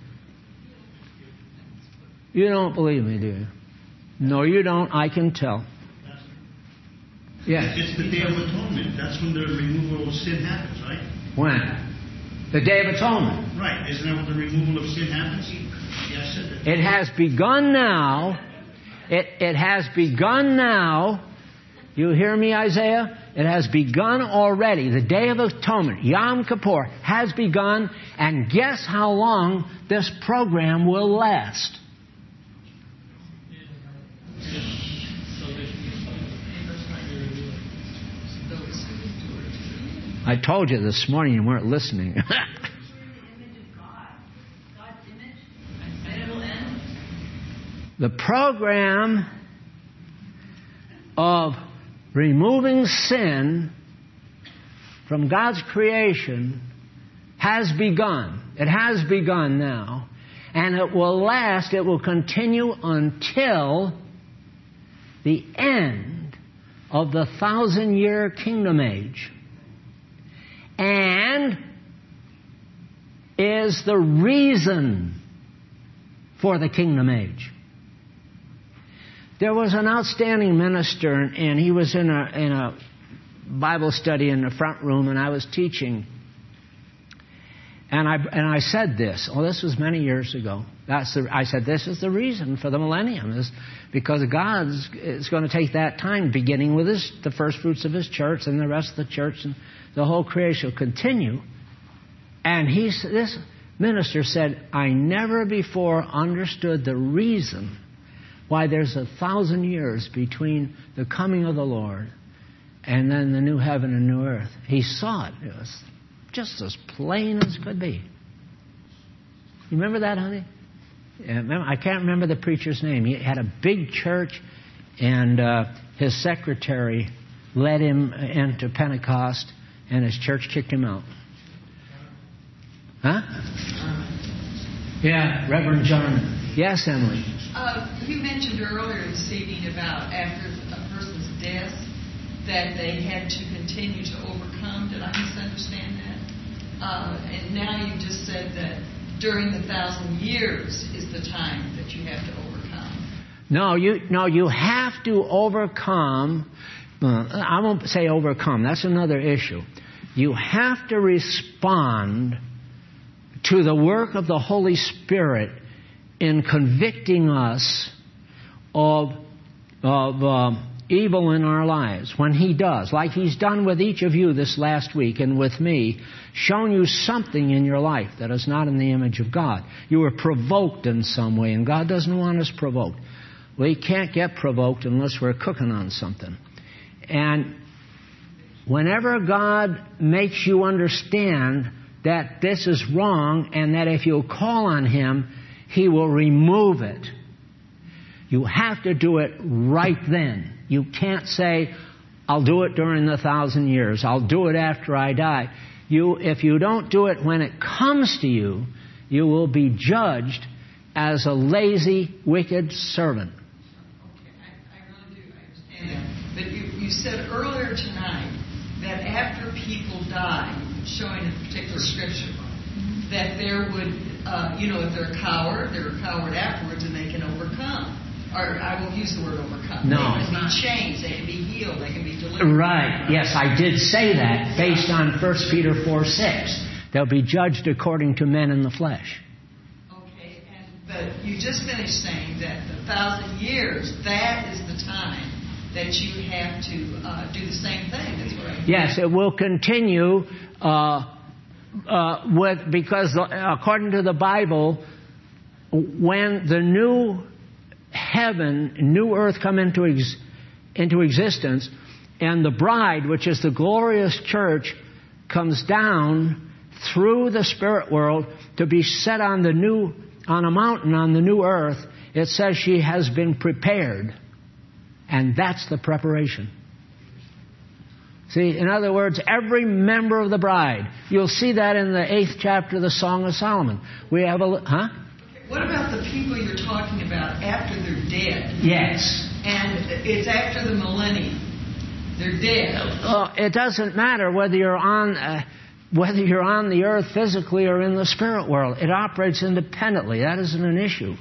[SPEAKER 1] You don't believe me, do you? No, you don't. I can tell. Yes.
[SPEAKER 5] It's the Day of Atonement. That's when the removal of sin happens, right?
[SPEAKER 1] When? The Day of Atonement.
[SPEAKER 5] Right. Isn't that when the removal of sin happens? Yes, it is.
[SPEAKER 1] It has begun now. It, it has begun now. You hear me, Isaiah? It has begun already. The Day of Atonement, Yom Kippur, has begun. And guess how long this program will last? I told you this morning you weren't listening. The program of removing sin from God's creation has begun. It has begun now. And it will last, it will continue until the end of the thousand-year kingdom age. And is the reason for the kingdom age. There was an outstanding minister, and he was in a, in a Bible study in the front room, and I was teaching. And I and I said this. Oh, this was many years ago. That's the, I said this is the reason for the millennium, is because God is going to take that time, beginning with his, the first fruits of His church, and the rest of the church, and the whole creation will continue. And he, this minister said, I never before understood the reason why there's a thousand years between the coming of the Lord and then the new heaven and new earth. He saw it. It was just as plain as could be. You remember that, honey? Yeah, remember, I can't remember the preacher's name. He had a big church, and uh, his secretary led him into Pentecost, and his church kicked him out. Huh? Yeah, Reverend John. Yes, Emily.
[SPEAKER 6] Uh, you mentioned earlier this evening about after a person's death that they had to continue to overcome. Did I misunderstand that? Uh, and now you just said that during the thousand years is the time that you have to overcome.
[SPEAKER 1] No, you no, you have to overcome. Uh, I won't say overcome. That's another issue. You have to respond to the work of the Holy Spirit in convicting us of of uh, evil in our lives. When He does, like He's done with each of you this last week and with me, shown you something in your life that is not in the image of God. You were provoked in some way, and God doesn't want us provoked. We can't get provoked unless we're cooking on something. And whenever God makes you understand that this is wrong and that if you'll call on Him, He will remove it, you have to do it right then. You can't say, I'll do it during the thousand years. I'll do it after I die. You, if you don't do it when it comes to you, you will be judged as a lazy, wicked servant.
[SPEAKER 6] Okay, I, I really do understand that. But you, you said earlier tonight that after people die, showing a particular scripture, that there would, uh, you know, if they're a coward, they're a coward afterwards and they can overcome. Or I won't use the word overcome.
[SPEAKER 1] No.
[SPEAKER 6] They can be changed, they can be healed, they can be delivered.
[SPEAKER 1] Right. Yes, I did say that based on First Peter four six. They'll be judged according to men in the flesh.
[SPEAKER 6] Okay, and, but you just finished saying that the thousand years, that is the time that you have to uh, do the same thing. That's right.
[SPEAKER 1] Yes, it will continue uh, uh, with because according to the Bible, when the new heaven, new earth come into ex- into existence, and the bride, which is the glorious church, comes down through the spirit world to be set on the new on a mountain on the new earth. It says she has been prepared, and that's the preparation. See, in other words, every member of the bride. You'll see that in the eighth chapter of the Song of Solomon. We have a huh.
[SPEAKER 6] What about the people you're talking about after they're dead?
[SPEAKER 1] Yes.
[SPEAKER 6] And it's after the millennium. They're dead.
[SPEAKER 1] Well, it doesn't matter whether you're on uh, whether you're on the earth physically or in the spirit world. It operates independently. That isn't an issue.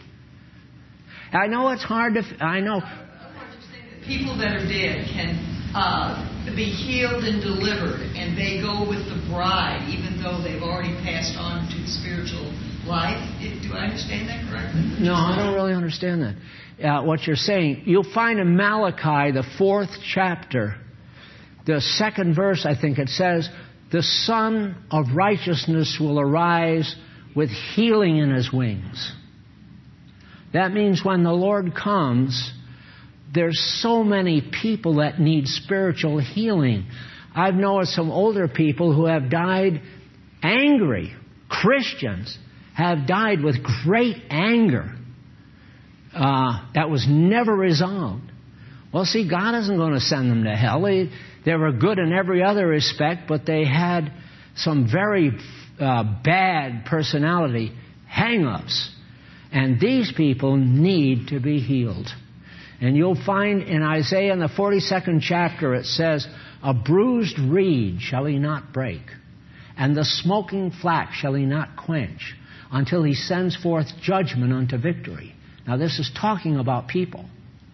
[SPEAKER 1] I know it's hard to. F- I know.
[SPEAKER 6] People that are dead can uh, be healed and delivered, and they go with the bride, even though they've already passed on to the spiritual life. Do I understand that correctly?
[SPEAKER 1] No, I don't really understand that. Uh, what you're saying, you'll find in Malachi, the fourth chapter, the second verse, I think it says, the Son of Righteousness will arise with healing in His wings. That means when the Lord comes, there's so many people that need spiritual healing. I've known some older people who have died angry. Christians have died with great anger uh, that was never resolved. Well, see, God isn't going to send them to hell. They, they were good in every other respect, but they had some very uh, bad personality hang-ups. And these people need to be healed. And you'll find in Isaiah in the forty-second chapter it says, a bruised reed shall he not break, and the smoking flax shall he not quench, until he sends forth judgment unto victory. Now this is talking about people.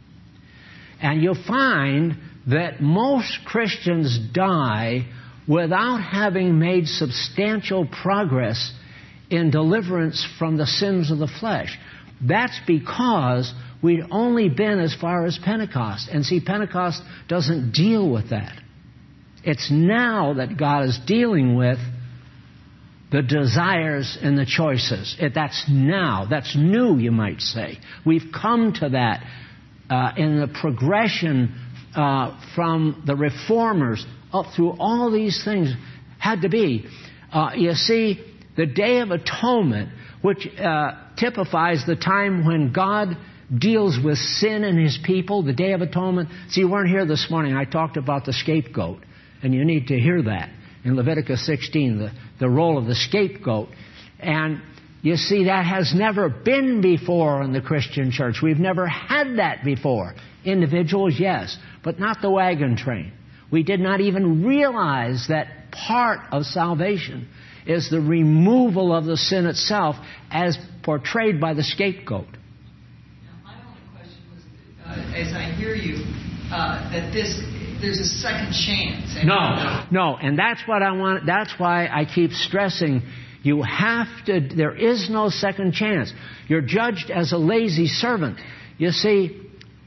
[SPEAKER 1] And you'll find that most Christians die without having made substantial progress in deliverance from the sins of the flesh. That's because we'd only been as far as Pentecost. And see, Pentecost doesn't deal with that. It's now that God is dealing with the desires and the choices. It, that's now. That's new, you might say. We've come to that uh, in the progression uh, from the reformers up through all these things had to be. Uh, you see, the Day of Atonement, which uh, typifies the time when God deals with sin in His people, the Day of Atonement. See, you weren't here this morning. I talked about the scapegoat, and you need to hear that in Leviticus sixteen, the, the role of the scapegoat. And you see, that has never been before in the Christian church. We've never had that before. Individuals, yes, but not the wagon train. We did not even realize that part of salvation is the removal of the sin itself as portrayed by the scapegoat.
[SPEAKER 6] Now, my only question was, uh, as I hear you, uh, that this there's a second chance.
[SPEAKER 1] No, no, and that's what I want. That's why I keep stressing. You have to. There is no second chance. You're judged as a lazy servant. You see,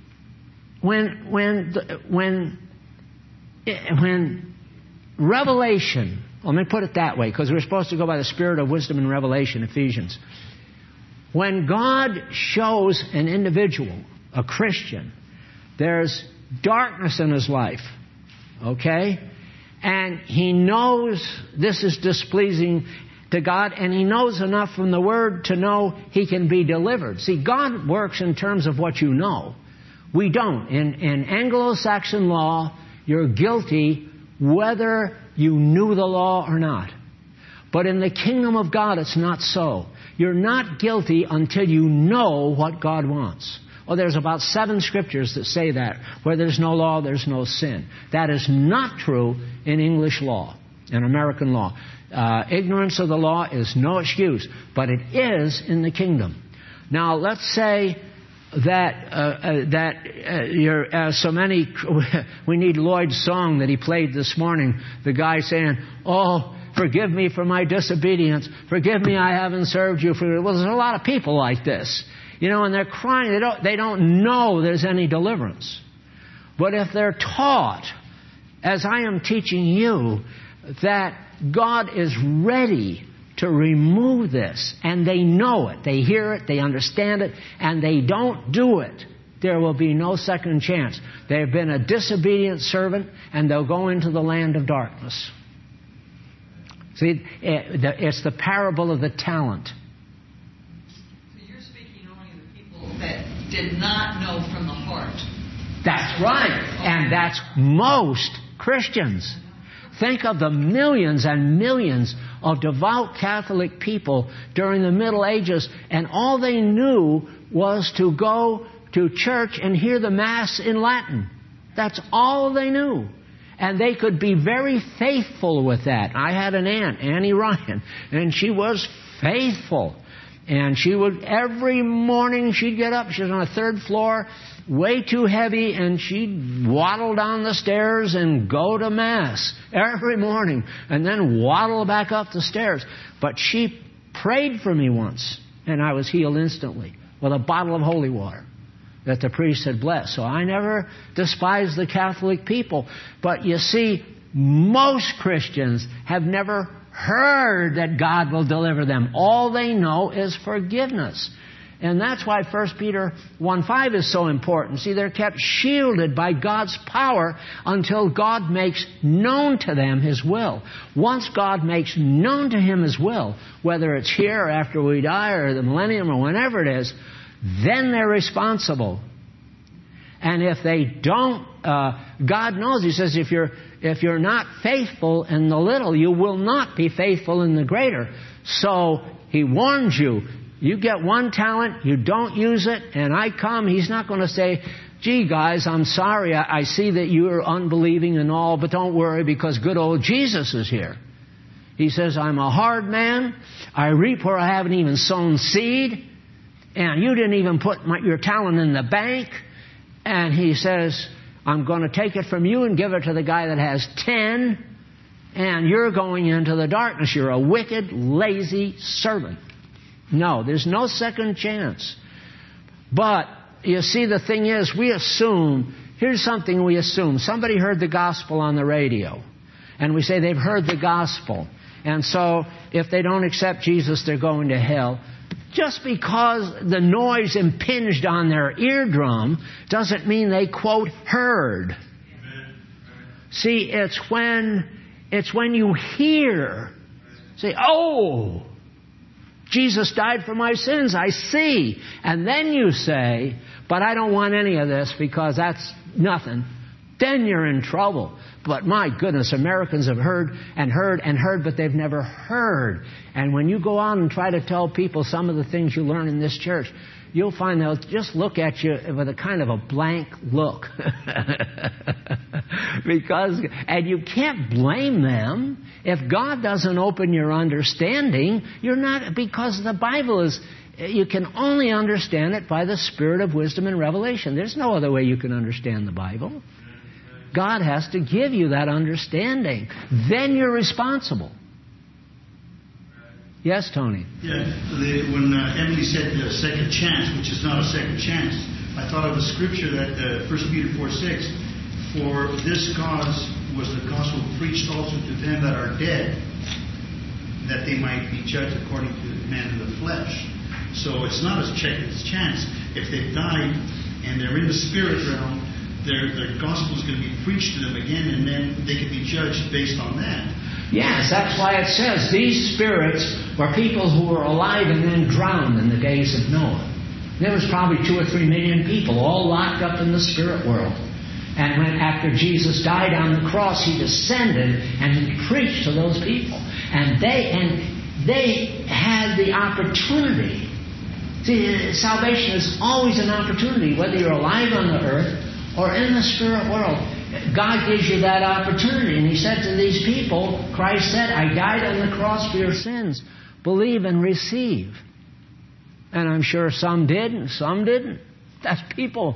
[SPEAKER 1] when when when when revelation. Let me put it that way, because we're supposed to go by the spirit of wisdom and revelation, Ephesians. When God shows an individual, a Christian, there's darkness in his life, okay? And he knows this is displeasing to God, and he knows enough from the Word to know he can be delivered. See, God works in terms of what you know. We don't. In, in Anglo-Saxon law, you're guilty whether you knew the law or not. But in the kingdom of God, it's not so. You're not guilty until you know what God wants. Oh, there's about seven scriptures that say that. Where there's no law, there's no sin. That is not true in English law, in American law. Uh, ignorance of the law is no excuse, but it is in the kingdom. Now, let's say that uh, uh, that uh, you're uh, so many. We need Lloyd's song that he played this morning. The guy saying, "Oh, forgive me for my disobedience. Forgive me, I haven't served you." For well, there's a lot of people like this, you know, and they're crying. They don't. They don't know there's any deliverance. But if they're taught, as I am teaching you, that God is ready to remove this, and they know it, they hear it, they understand it, and they don't do it, there will be no second chance. They've been a disobedient servant, and they'll go into the land of darkness. See, it's the parable of the talent.
[SPEAKER 6] So you're speaking only of the people that did not know from the heart.
[SPEAKER 1] That's right, and that's most Christians. Think of the millions and millions of devout Catholic people during the Middle Ages, and all they knew was to go to church and hear the Mass in Latin. That's all they knew. And they could be very faithful with that. I had an aunt, Annie Ryan, and she was faithful. And she would, every morning she'd get up, she was on the third floor, way too heavy, and she'd waddle down the stairs and go to Mass every morning, and then waddle back up the stairs. But she prayed for me once, and I was healed instantly with a bottle of holy water that the priest had blessed. So I never despised the Catholic people. But you see, most Christians have never heard that God will deliver them. All they know is forgiveness. And that's why First Peter one five is so important. See, they're kept shielded by God's power until God makes known to them His will. Once God makes known to Him His will, whether it's here or after we die or the millennium or whenever it is, then they're responsible. And if they don't, uh, God knows. He says, if you're if you're not faithful in the little, you will not be faithful in the greater. So he warns you. You get one talent, you don't use it, and I come, he's not going to say, gee, guys, I'm sorry, I, I see that you're unbelieving and all, but don't worry because good old Jesus is here. He says, I'm a hard man. I reap where I haven't even sown seed, and you didn't even put my, your talent in the bank. And he says, I'm going to take it from you and give it to the guy that has ten, and you're going into the darkness. You're a wicked, lazy servant. No, there's no second chance. But, you see, the thing is, we assume, here's something we assume. Somebody heard the gospel on the radio, and we say they've heard the gospel. And so, if they don't accept Jesus, they're going to hell. Just because the noise impinged on their eardrum doesn't mean they, quote, heard. Amen. See, it's when, it's when you hear, say, oh, Jesus died for my sins, I see. And then you say, but I don't want any of this because that's nothing. Then you're in trouble. But my goodness, Americans have heard and heard and heard, but they've never heard. And when you go on and try to tell people some of the things you learn in this church, you'll find they'll just look at you with a kind of a blank look. because, and you can't blame them. If God doesn't open your understanding, you're not, because the Bible is, you can only understand it by the Spirit of wisdom and revelation. There's no other way you can understand the Bible. God has to give you that understanding. Then you're responsible. Yes, Tony?
[SPEAKER 5] Yeah, the, when uh, Emily said the second chance, which is not a second chance, I thought of a scripture that uh, First Peter four six, for this cause was the gospel preached also to them that are dead, that they might be judged according to the man of the flesh. So it's not a second chance. If they've died and they're in the spirit realm, Their, their gospel is going to be preached to them again, and then they can be judged based on that.
[SPEAKER 1] Yes, that's why it says these spirits were people who were alive and then drowned in the days of Noah. There was probably two or three million people all locked up in the spirit world. And when after Jesus died on the cross, he descended and he preached to those people, and they and they had the opportunity. See, salvation is always an opportunity, whether you're alive on the earth or in the spirit world. God gives you that opportunity. And he said to these people, Christ said, I died on the cross for your sins. Believe and receive. And I'm sure some did and some didn't. That's people.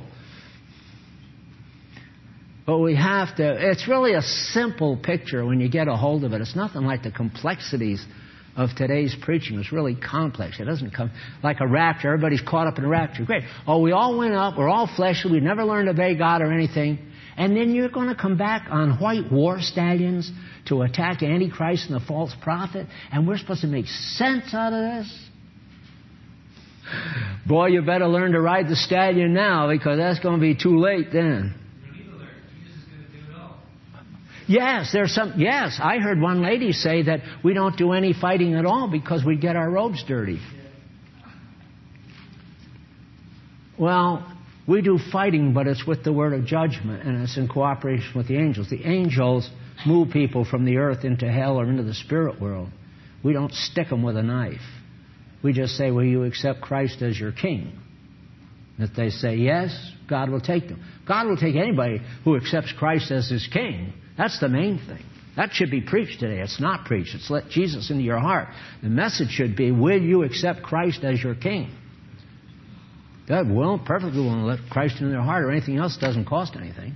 [SPEAKER 1] But we have to, it's really a simple picture when you get a hold of it. It's nothing like the complexities of today's preaching. Is really complex. It doesn't come like a rapture. Everybody's caught up in a rapture. Great. Oh, we all went up. We're all fleshly. We never learned to obey God or anything. And then you're going to come back on white war stallions to attack Antichrist and the false prophet. And we're supposed to make sense out of this? Boy, you better learn to ride the stallion now, because that's going to be too late then. Yes, there's some. Yes, I heard one lady say that we don't do any fighting at all because we get our robes dirty. Well, we do fighting, but it's with the word of judgment, and it's in cooperation with the angels. The angels move people from the earth into hell or into the spirit world. We don't stick them with a knife. We just say, will you accept Christ as your king? If they say yes, God will take them. God will take anybody who accepts Christ as his king. That's the main thing. That should be preached today. It's not preached. It's let Jesus into your heart. The message should be, will you accept Christ as your king? God will perfectly willing to let Christ into their heart, or anything else doesn't cost anything.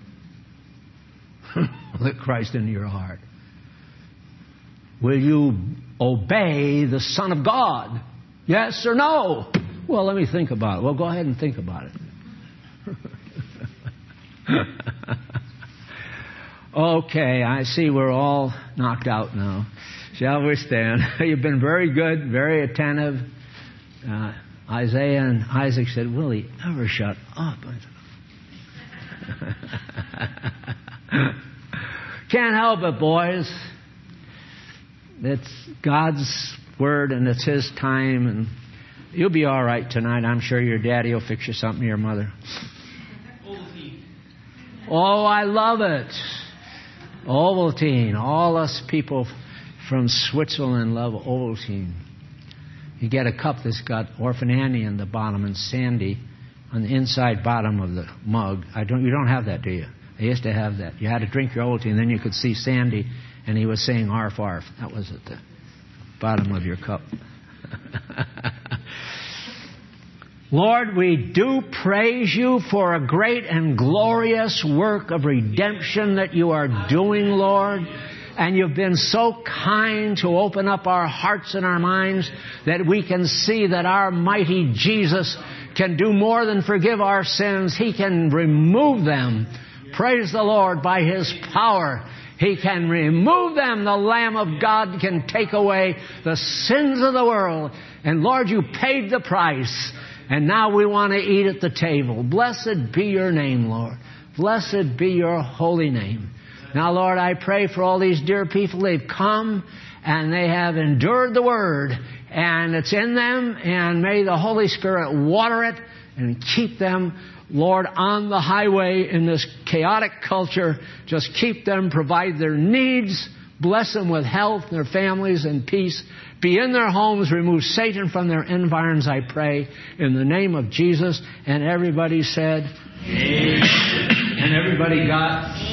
[SPEAKER 1] Let Christ into your heart. Will you obey the Son of God? Yes or no? Well, let me think about it. Well, go ahead and think about it. Okay, I see we're all knocked out now. Shall we stand? You've been very good, very attentive. Uh, Isaiah and Isaac said, will he ever shut up? Can't help it, boys. It's God's word and it's his time, and you'll be all right tonight. I'm sure your daddy will fix you something, your mother. Oh, I love it. Ovaltine. All us people from Switzerland love Ovaltine. You get a cup that's got Orphan Annie in the bottom and Sandy on the inside bottom of the mug. I don't. You don't have that, do you? I used to have that. You had to drink your Ovaltine, then you could see Sandy, and he was saying "arf arf." That was at the bottom of your cup. Lord, we do praise you for a great and glorious work of redemption that you are doing, Lord. And you've been so kind to open up our hearts and our minds that we can see that our mighty Jesus can do more than forgive our sins. He can remove them. Praise the Lord, by His power. He can remove them. The Lamb of God can take away the sins of the world. And Lord, you paid the price. And now we want to eat at the table. Blessed be your name, Lord. Blessed be your holy name. Now, Lord, I pray for all these dear people. They've come and they have endured the Word. And it's in them. And may the Holy Spirit water it and keep them, Lord, on the highway in this chaotic culture. Just keep them, provide their needs. Bless them with health, their families, and peace. Be in their homes. Remove Satan from their environs, I pray, in the name of Jesus. And everybody said, Amen. And everybody got